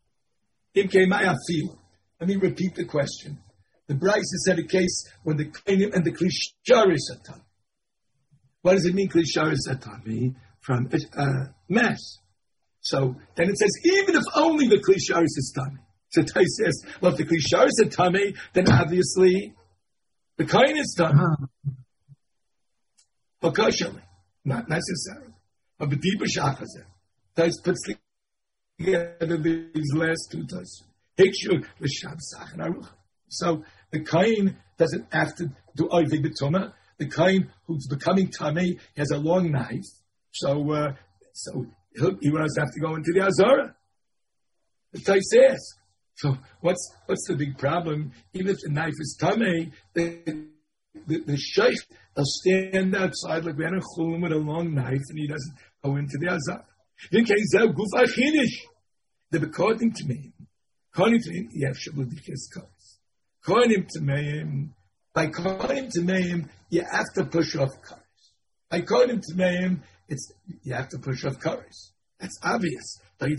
Let me repeat the question. The Brisa said a case when the Kainim and the Klisharis are tummy. What does it mean, Klisharis are tummy? From uh, mass. So then it says, even if only the Klisharis is tummy. So Tais says, well, if the Klisharis are tummy, then obviously the Kain is tummy. Bakashali, not necessarily. But the deeper shachazeh, Tais puts together these last two tais. Hikshur l'sham sachin aruch. So the kain doesn't have to do oivig b'tumah. The kain who's becoming tamei has a long knife, so uh, so he'll, he doesn't have to go into the azara. The tais asks. So what's what's the big problem? Even if the knife is tamei, the the, the sheikh will stand outside like Ben Chulum with a long knife, and he doesn't go into the azara. In case of guf achinish, that according to me, according to me, you have shabudikis cars. According to me, by according to me, you have to push off cars. According to me, it's you have to push off cars. That's obvious.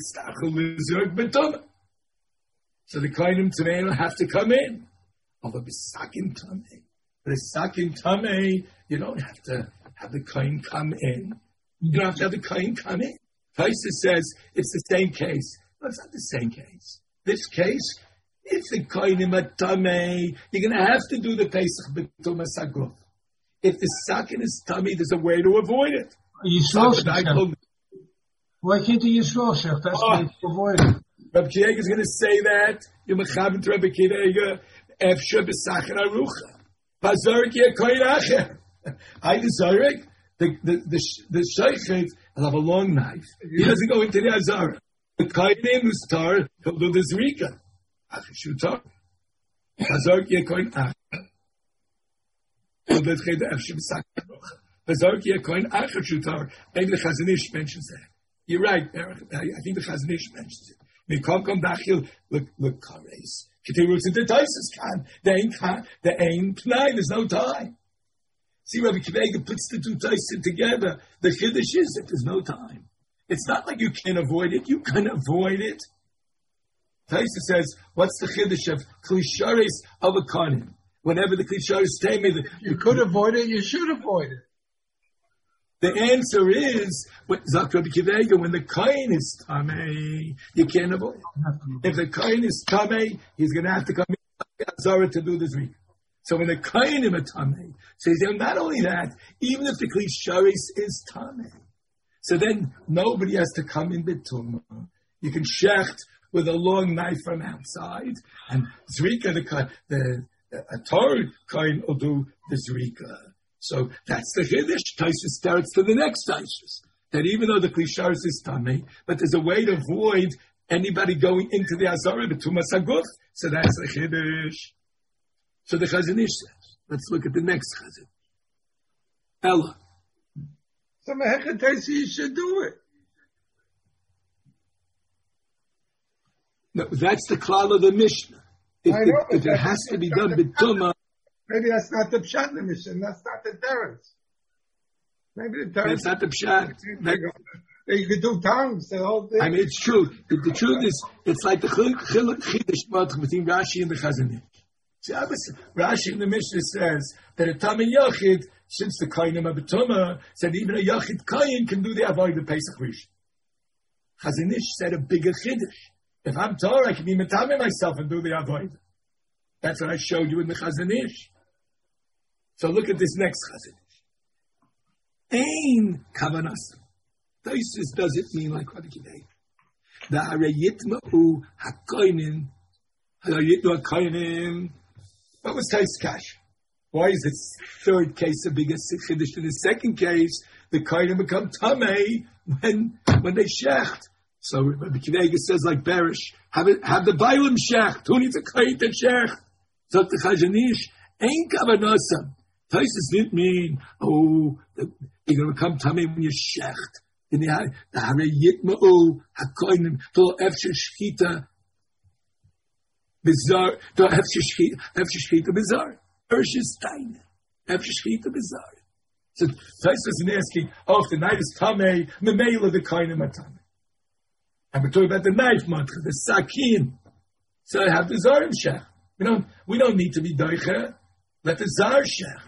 So the kohenim tamei will have to come in. Although b'sakin tamei, but b'sakin tamei, you don't have to have the kohen come in. You don't have to have the kohen come in. Taisa says it's the same case. No, it's not the same case. This case, if the kohenim are tamei, you're going to have to do the Pesach b'tumah saguf. If the sakin is tamei, there's a way to avoid it. Yisrael, why can't the Yisrael Shech? That's oh. why it's avoided. Rabbi Kiega is going to say that. You're mechaber to Rabbi Kiega. Efshe b'sachin arucha. Pazorik yeh kohen acher. I deserve the the the the sheikh will have a long knife. He doesn't go into the azara. The kohenim who's tar, he'll do the zrika. Achishu tar. Pazorik yeh kohen acher. He'll do the efshe b'sachin arucha. Pazorik yeh kohen acher shutar. Maybe the Chazon Ish mentions that. You're right, Eric. I think the Chazon Ish mentions it. Mikol kom dachil look look kares. Ketirus into Taisus kan. There ain't kan. There ain't pnai. There's no time. See, Rabbi Kivega puts the two Taisus together. The chiddush is that there's no time. It's not like you can avoid it. You can avoid it. Taisus says, "What's the chiddush of klisharis of a kohen? Whenever the klisharis stay me, you could avoid it. You should avoid it." The answer is, Zak Rabbi Kivega, when the kohen is tamei, you can't avoid it. If the kohen is tamei, he's going to have to come in Azara to do the zrika. So when the kohen is tamei, so he's saying not only that, even if the klisharis is tamei, so then nobody has to come in b'tumah. You can shecht with a long knife from outside, and zrika, the the, the a Torah kohen will do the zrika. So that's the chiddush. Taisus starts to the next Taisus. That even though the klisharis is tamei, but there's a way to avoid anybody going into the azara b'tumah saguf. So that's the chiddush. So the Chazon Ish says, let's look at the next Chazon. Ella. So Mehechet Taisus, you should do it. No, that's the klal of the Mishnah. If, I know, if, if it has to be done b'tumah. Maybe that's not the pshat in the mission. That's not the terrors. Maybe the terrors. That's not the pshat. You could do tongues. The whole thing. I mean, it's true. The, the truth is, it's like the chiddush between Rashi and the Chazon Ish. See, obviously, Rashi in the Mishnah says that a tamei yachid, since the kohenim of b'tumah, said even a yachid kohen can do the avodah Pesach Rishon. Chazon Ish said a bigger chiddush. If I'm Torah, I can be metameh myself and do the avodah. That's what I showed you in the Chazon Ish. So look at this next Chazon Ish. Ein kavanas. Taisus doesn't mean like Rabbi Kivega. The harayitma'u hakoinim, harayitma'u hakoinim. What was Taisus Kash? Why is its third case a bigger chiddush than the second case? The koinim become tamei when when they shecht. So Rabbi Kivega says like Berish, have it, have the Bailam shecht. Who needs a kohen to shecht? So the Chazon Ish ain't kavanasam. Taisus didn't mean, oh, the, you're going to become tamei when you shecht. In the the harayitma'u hakoinim to efshe shchita bizarre to efshe shchita efshe shchita bizarre ersh is tiny efshe shchita bizarre. So Taisus isn't asking, oh, if the knife is tamei, memela the koinim are tamei. And we're talking about the knife mantra, the sakin. So I have the zarim shech. We don't we don't need to be doicha. Let the zar shech.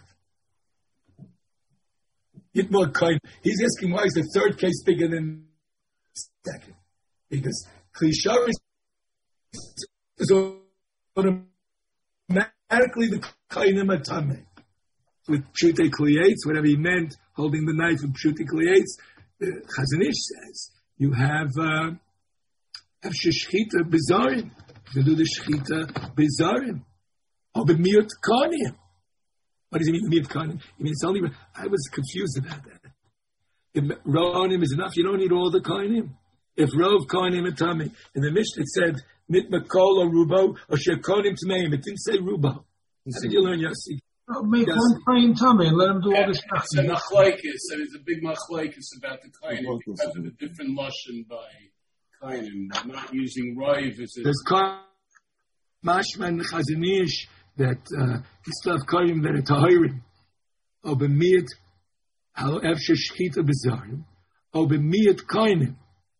Yitmor koin. He's asking why is the third case bigger than the second? Because klisharis is automatically the koinim atamei. With shute kliyates, whatever he meant, holding the knife in Pshutik Lietz. The Chazon Ish says you have Efshe Shchita Bezarim. You do the Shchita Bezarim. Or B'miut Konim. What does it mean, B'miut Konim? It means only, I was confused about that. If Ronim is enough, you don't need all the Konim. If Rov Konim and Tami, in the Mishnah it said, Mit Makol or Rubo, or Shir Konim Tmeim. It didn't say Rubo. How did you learn Yossi? Oh, make Yossi. One plain tummy and let him do yeah, all this stuff. It's a machlaikis, and it's a big machlaikis about the Konim because of the different lashon by Konim. Not using Rive as a... There's Mashman Chazon Ish that uh, you still have Konim that are Tahirim. Or B'miyat, Halo Efshe Shchita B'zarim. Or B'miyat Konim.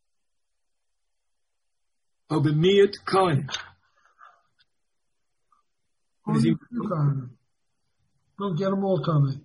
Or B'miyat Konim. Don't get them all, Tommy.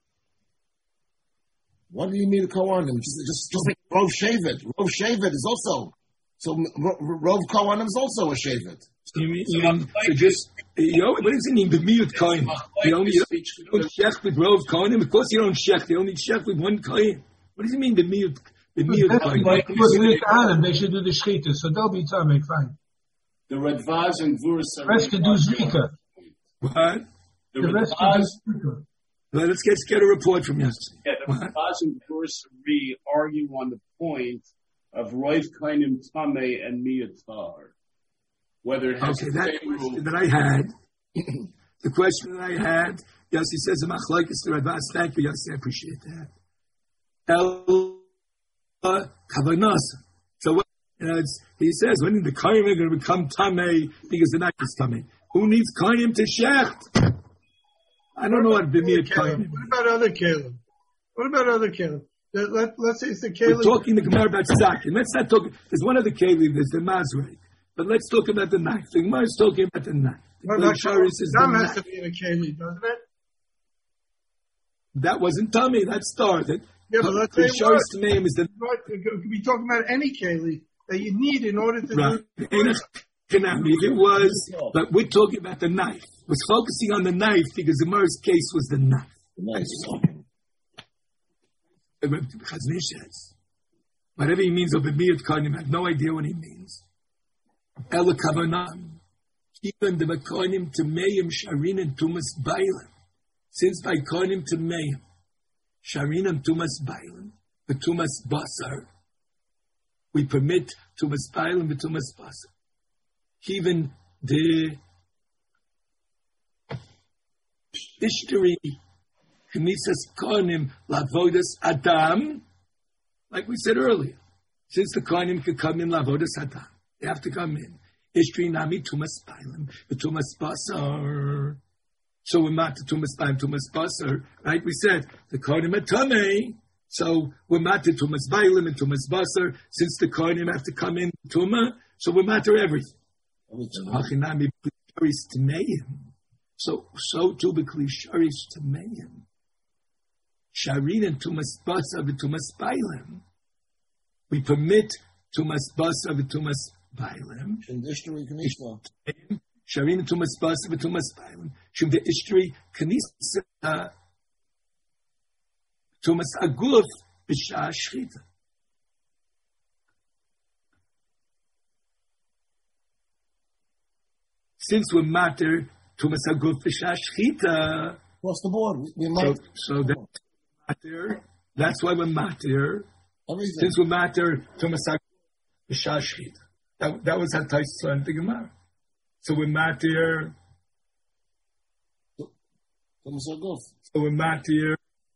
What do you mean to Kohanim? Just, just, just like Rov Shevet. Rov Shevet is also, so Rov Kohanim is also a Shevet. You mean, you mean so just, you know, what does it mean, B'miyut Kohanim? You only, you don't, you don't shech with Rov Kohanim? Of course you don't shech, they only shech with one Kohen. What does it mean, B'miyut Kohanim? They should do the Shechita, so they'll be Tommy, fine. The Radvaz and Vuras are... The rest can do Zrika. What? The, the rest can do Zrika. Well, let's get, get a report from yesterday. Yeah, the Radvaz and Vuras argue on the point of Roiv Kainim Tameh and Miyatar. Whether it has okay, the that same question rule. that I had, the question that I had, Yossi says, Machlaikis the Radvaz, thank you, Yossi, I appreciate that. El Kavanasa. So what, you know, it's, he says, when the Kaim are going to become Tameh because the night is Tameh. Who needs Kaim to shecht? I don't know what B'miyat Kaim. What about other Caleb? What about other Caleb? Let, let's say it's the Caleb. We're talking the Gemara about Sakin. Let's not talk, there's one other Caleb, there's the Mazrei. But let's talk about the knife. The Gemara is talking about the knife. The well, that Dam has to be in a Caleb, doesn't it? That wasn't Tummy, that started. Yeah, but let's say the shortest name is the... We could be talking about any Caleb that you need in order to right. do... If it was, but we're talking about the knife. We're focusing on the knife because the Gemara's case was the knife. Chazon Ish says, whatever he means of B'miyat Kohanim, I have no idea what he means. Ela Kavanam, even the Kohanim to Meim, Sharin and Tumas Bailam. Since by Kohanim to Meim, Sharin and Tumas Bailam, the Tumas Basar, we permit Tumas Bailam, the Tumas Basar. Even the history, Knesses Kohanim Lavodas Adam, like we said earlier, since the Kohanim could come in Lavodas Adam, they have to come in. History Nami Tumas Bailam, the Tumas Basar. So we're not the Tumas Bailam, Tumas Basar, right? We said the Kohanim are Tameh, so we're not the Tumas Bailam and Tumas Basar. Since the Kohanim have to come in Tumah, so we're not everything. So, so too b'kli sharis tameim. Sharin and tumas basa v'tumas bailam. We permit tumas basa v'tumas bailam. Sharin and tumas basa v'tumas bailam. Shum the ishtri kanisa tumas aguf b'shah shchita. Since we're matter to Masaguf Shchita. Across the board. We, we so, so that's matter. That's why we're matter. Everything. Since we're matter to Masaguf Shchita. That, that was how Tais learned the Gemara. So we're matter. To Masaguf. So we're matter.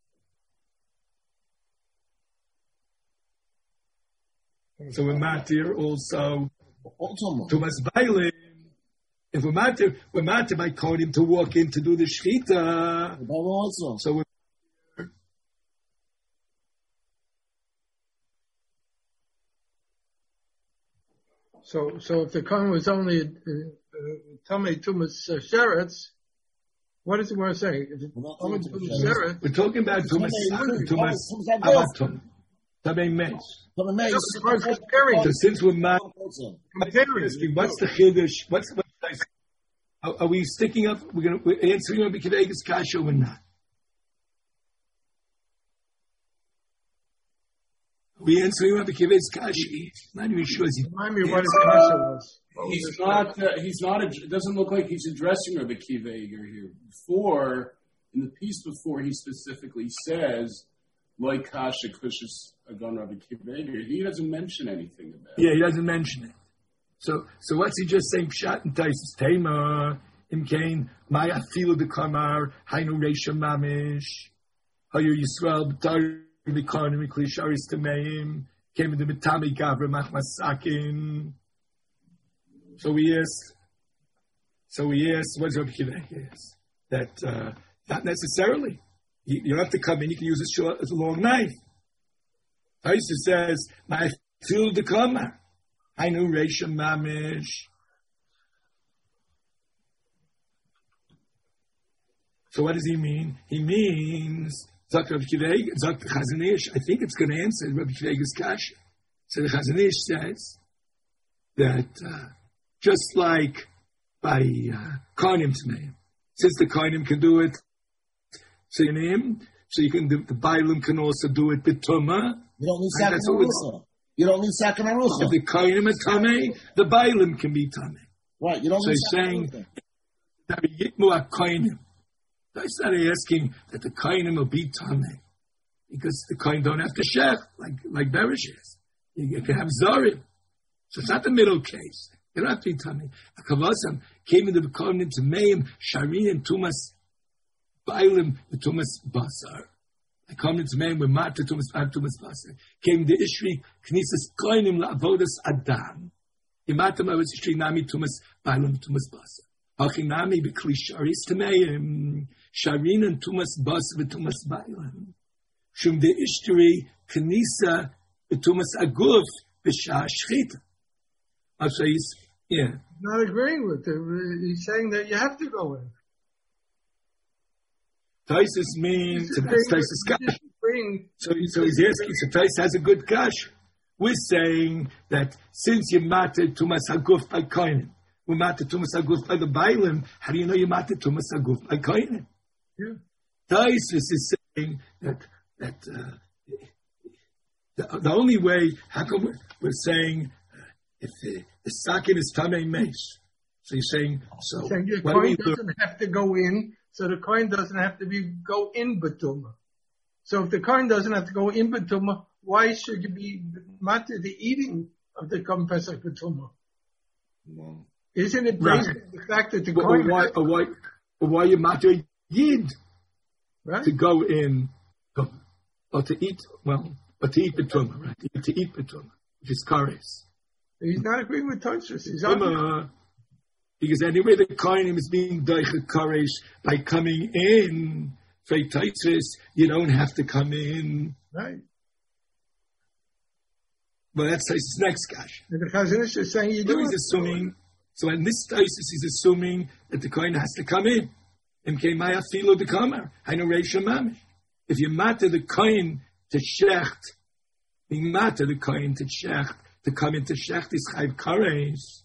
So we're matter also to Masbailim. If we're matter, we're matter by Kohanim to walk in to do the shechita. Also. So we're so so if the Kohen was only uh, uh, Tamei Tumas uh, Sheretz, what does it want to say? If it's only Tumas Sheretz, we're talking about Tumas Tumas Abatum. Tamei Meis. Tamei Meis. So since we're matter, what's the chiddush? What's what? Are, are we sticking up? We're going to we're answering Rabbi Kiva Eiger's kasha or not? We answer Rabbi Kiva's kashi. Not even sure. Remind me what his kasha was. What was He's his not. Uh, he's not. A, it doesn't look like he's addressing Rabbi Kiva Eger here. Before, in the piece before, he specifically says, "Like kasha kushis agon Rabbi Kiva Eger." He doesn't mention anything about it. Yeah, he doesn't mention it. So, so what's he just saying? Pshat and Taisus Tema im Kain Maya Filu de Kamar Hainu Reisha Mamish Hayu Yisrael B'Tar V'Karnim Klisharis Tameim came into Mitami Gavra Machmasakin. So we ask. So we ask. What does Rabbi Kiva ask? That uh, not necessarily. You, you don't have to come in. You can use a short, as a long knife. Taisus says Maya Filu de Kamar. I knew Reisha Mamish. So what does he mean? He means Zak Rabbi Kiva, Zak the Chazon Ish. I think it's going to answer Rabbi Kiva's kasha. So the Chazon Ish says that uh, just like by uh, Karnim Tmeim, since the Karnim can do it, so you name, so you can the, the Bailim can also do it B'Tumah. You don't need Sakin Arucha. You don't need Sakin Arucha. If the Karnim are Tamei, the Bailim can be Tamei. Right, you don't so need he's saying that Yitmu HaKoinim. I started asking that the Kainim will be Tamei. Because the Kain don't have to shech, like, like Berish is. You, you can have Zarim. So it's not the middle case. You don't have to be Tamei. Akavasam came into the Kainim to Meim, Shari and Tumas, Bailim, the Tumas Basar. I come into Meim with Mata Tumas, Tumas Basar. Came the Ishri, Knisas Kainim La'avodas Adam. Imatam Avos Ishri Nami Tumas, Bailim, Tumas Basar. Achinami b'klisharis tameim sharin and tumas bas v'tumas bailam. Shum de ishteri kanisa v'tumas aguf b'shah shchita. So he's yeah. Not agreeing with him. He's saying that you have to go in. Taisus means so that's Taisus kash. So so he's asking. So Taisus has a good kash. We're saying that since you matter tumas aguf by koinen. We matter tumas aguf by the bailim. How do you know you matter tumas aguf by koinen? Yeah. Taisus is saying that that uh, the, the only way. How come we're, we're saying uh, if the, the sakin is tamei meis? So you're saying so. Saying the what coin do doesn't learn? have to go in, so the coin doesn't have to be go in betuma. So if the coin doesn't have to go in betuma, why should you be matter the eating of the Korban Pesach betuma? No. Isn't it based Right. on the fact that the Or, coin or why, or why, or why you matter yid right? to go in, or to eat, well, or to eat betuma, right? To eat betuma, which is kares. He's not agreeing with Tosfos. He's arguing. Betuma, because anyway, the koinim is being doicha kares by coming in. For Tosfos, you don't have to come in. Right. Well, that's his next kash. And the Chazon Ish is saying you So do he's it. assuming. So in this Tosfos, he's assuming that the kohen has to come in. Mkei filo de kamer. I know Reisha Mamish. If you matter the kohen to shecht, you matter the kohen to shecht, to come into shecht is chayv kares.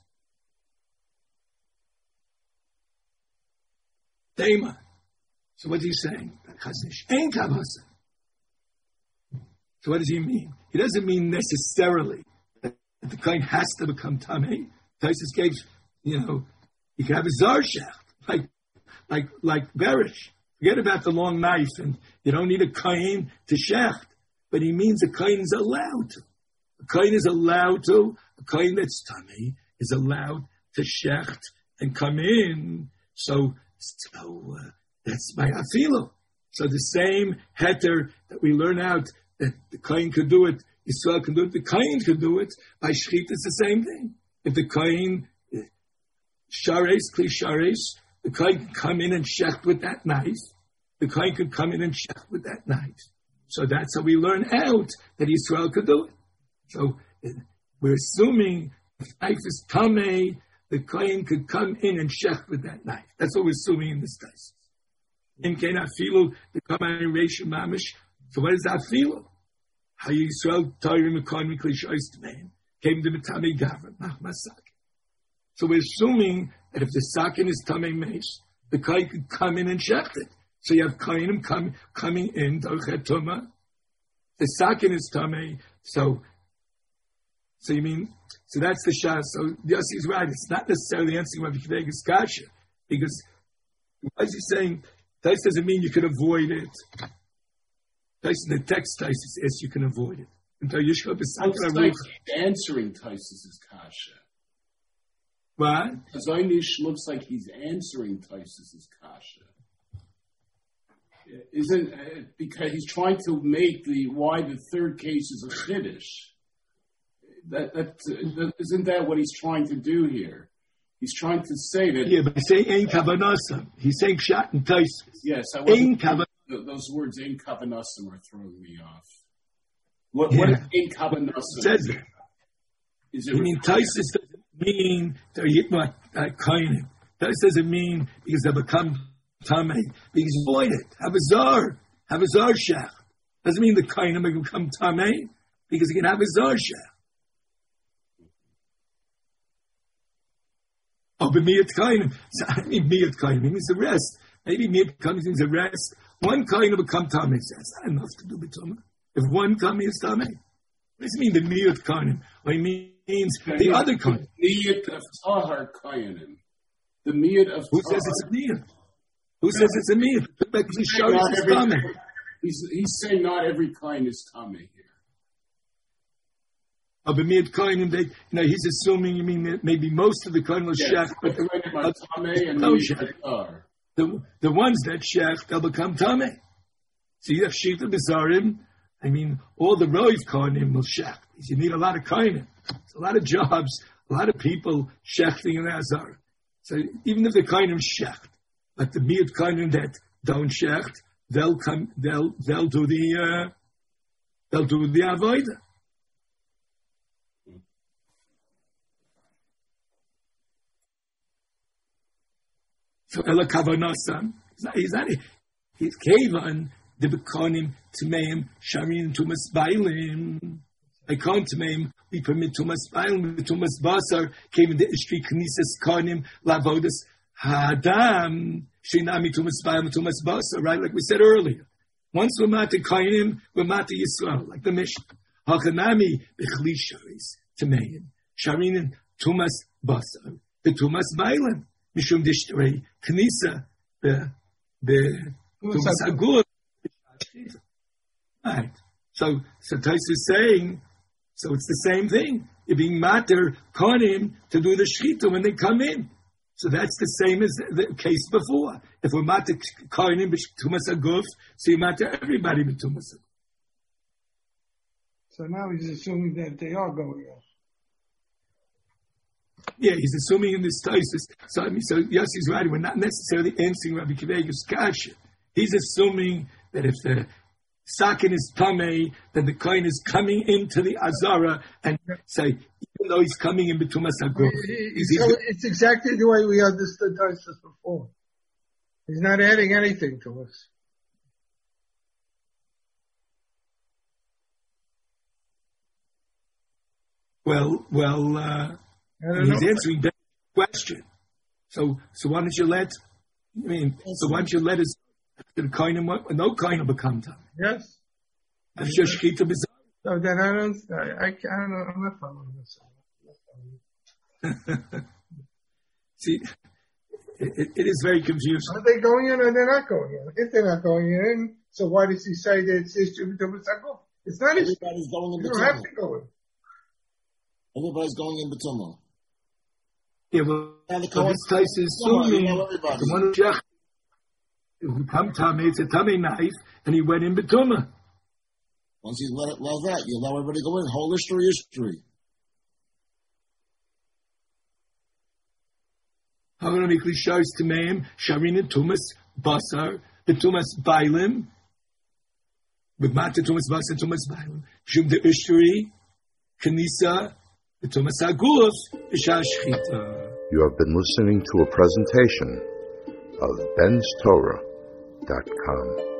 Dema. So what is he saying? Ain't kavasa. So what does he mean? He doesn't mean necessarily that the kohen has to become tamei. Taisus gave, you know, you can have a zar shecht, like, like, like Berish. Forget about the long knife, and you don't need a kohen to shecht. But he means a kohen is allowed to. A kohen is allowed to. A kohen that's tamei is allowed to shecht and come in. So, so uh, that's my afilo. So the same heter that we learn out that the kohen could do it, Yisrael can do it, the kohen could do it. By shechita, it's the same thing. If the kohen shares, kli shares, the kohen can come in and shecht with that knife. The kohen could come in and shecht with that knife. So that's how we learn out that Yisrael could do it. So we're assuming if the knife is tamei, the kohen could come in and shecht with that knife. That's what we're assuming in this case. In Kena Filu, the Kamei Reisha Mamish. So what is that Filu? How Yisrael Tayrim Ekonomi Klishois Tmeim came to the Tamei Gavra Machmasak. So we're assuming that if the sakin is Tamei Meis, the kohen could come in and shecht it. So you have kohenim come, coming in Dorchet Tuma. The sakin is Tamei. So, so you mean, so that's the shah. So Yossi is right. It's not necessarily answering Rabbi Akiva Eiger's kasha, because why is he saying, Tais doesn't mean you can avoid it. Tais in the text, Tais says you can avoid it. Until Yishkot is like answering Tais' kasha. What? Zaynish looks like he's answering Tais' kasha. Isn't uh, because he's trying to make the why the third case is a chiddush. That that uh, isn't that what he's trying to do here? He's trying to say that. Yeah, but he's saying ein kavanasam. He's saying shat and Tais. Yes, I ein kavan. Those words ein kavanasam are throwing me off. What Yeah. what is ein kavanasam? Says it. Is it? I mean, Tais doesn't mean they're yitmat kainim. Tais doesn't mean because they become tamei. Because avoid it. Have a zar. Have a zar shach. Doesn't mean the kainim will become tamei because he can have a zar shach. Oh, but miyat kainim. So I mean miyat kainim means the rest. Maybe miyat kainim means the rest. One kainim become tamei. That's not enough to do b'tumah. If one kainim is tamei, what does it mean the miyat kainim? Well, it means the other kainim. Miyat of tahar kainim. The miyat of Who says it's a miyat? Who says it's a miyat? Like he shows it's tamei. He's he's saying not every kain is tamei here. Oh, but miyat kainim, they, you know, he's assuming you mean that maybe most of the kainim is Yes, shech, but the, about tamei and no miyat shech. tahar. the the ones that shech, they'll become tamei. So you have shita bezarim. I mean, all the roiv kainim will shech. You need a lot of kainim. It's a lot of jobs, a lot of people shechting in azar. So even if the kainim shecht, like the miyat kainim that don't shecht, they'll come, they'll they'll do the uh, they'll do the avodah. So ela kavanasam. He's not. He's kavan the bekonim tmeim sharin tumas bailim. I can't tmeim. We permit tumas bailim. Tumas basar came in the istri knisas konim lavodas hadam shinami tumas bailim tumas basar. Right, like we said earlier. Once we're mata konim, we're mata Yisrael, like the Mishnah. Hakanami bechlisharis tmeim sharin tumas basar. The tumas bailim. Mishum dishterei knisa the the tumas agul. Right. So so Tais is saying, so it's the same thing. You're being matter konim to do the shchita when they come in. So that's the same as the, the case before. If we're matter konim b'tumas aguf, so you matter everybody b'tumas aguf. So now he's assuming that they are going out. Yeah, he's assuming in this Taisus. So I mean, so yes, he's right. We're not necessarily answering Rabbi Akiva Eiger's kasha. He's assuming that if the sakin is tamei, then the kohen is coming into the azara and say, even though he's coming in betumas aguf, So it's exactly the way we understood Taisus before. He's not adding anything to us. well, well, uh, he's know. answering that question. So, so why don't you let? I mean, so why don't you let us the kohen no kohen will become tamei? Yes. That's just shchita b'zar. So then I don't, I, I can't, I'm not following this. See, it, it is very confusing. Are they going in or they're not going in? If they're not going in, so why does he say that it's Ishtu B'Tumas Aguf? It's not Ishtu. Everybody's going in You don't have B'tumah. to go in. Everybody's going in B'tumah. Yeah, well, Now the so Kohen- this Tais is Come on, you assuming know everybody. the one who shech, who come tamei, it's a tamei knife, and he went in betumah. Once you let it love that, you allow everybody to go in. Whole history, history. Hagaramikli shows tameim, sharin and tumas basar, the tumas bailim, with mata tumas basar, tumas bailim, shum the ishtri, kanisa, the tumas agulus, isha shchita. You have been listening to a presentation of bens torah dot com.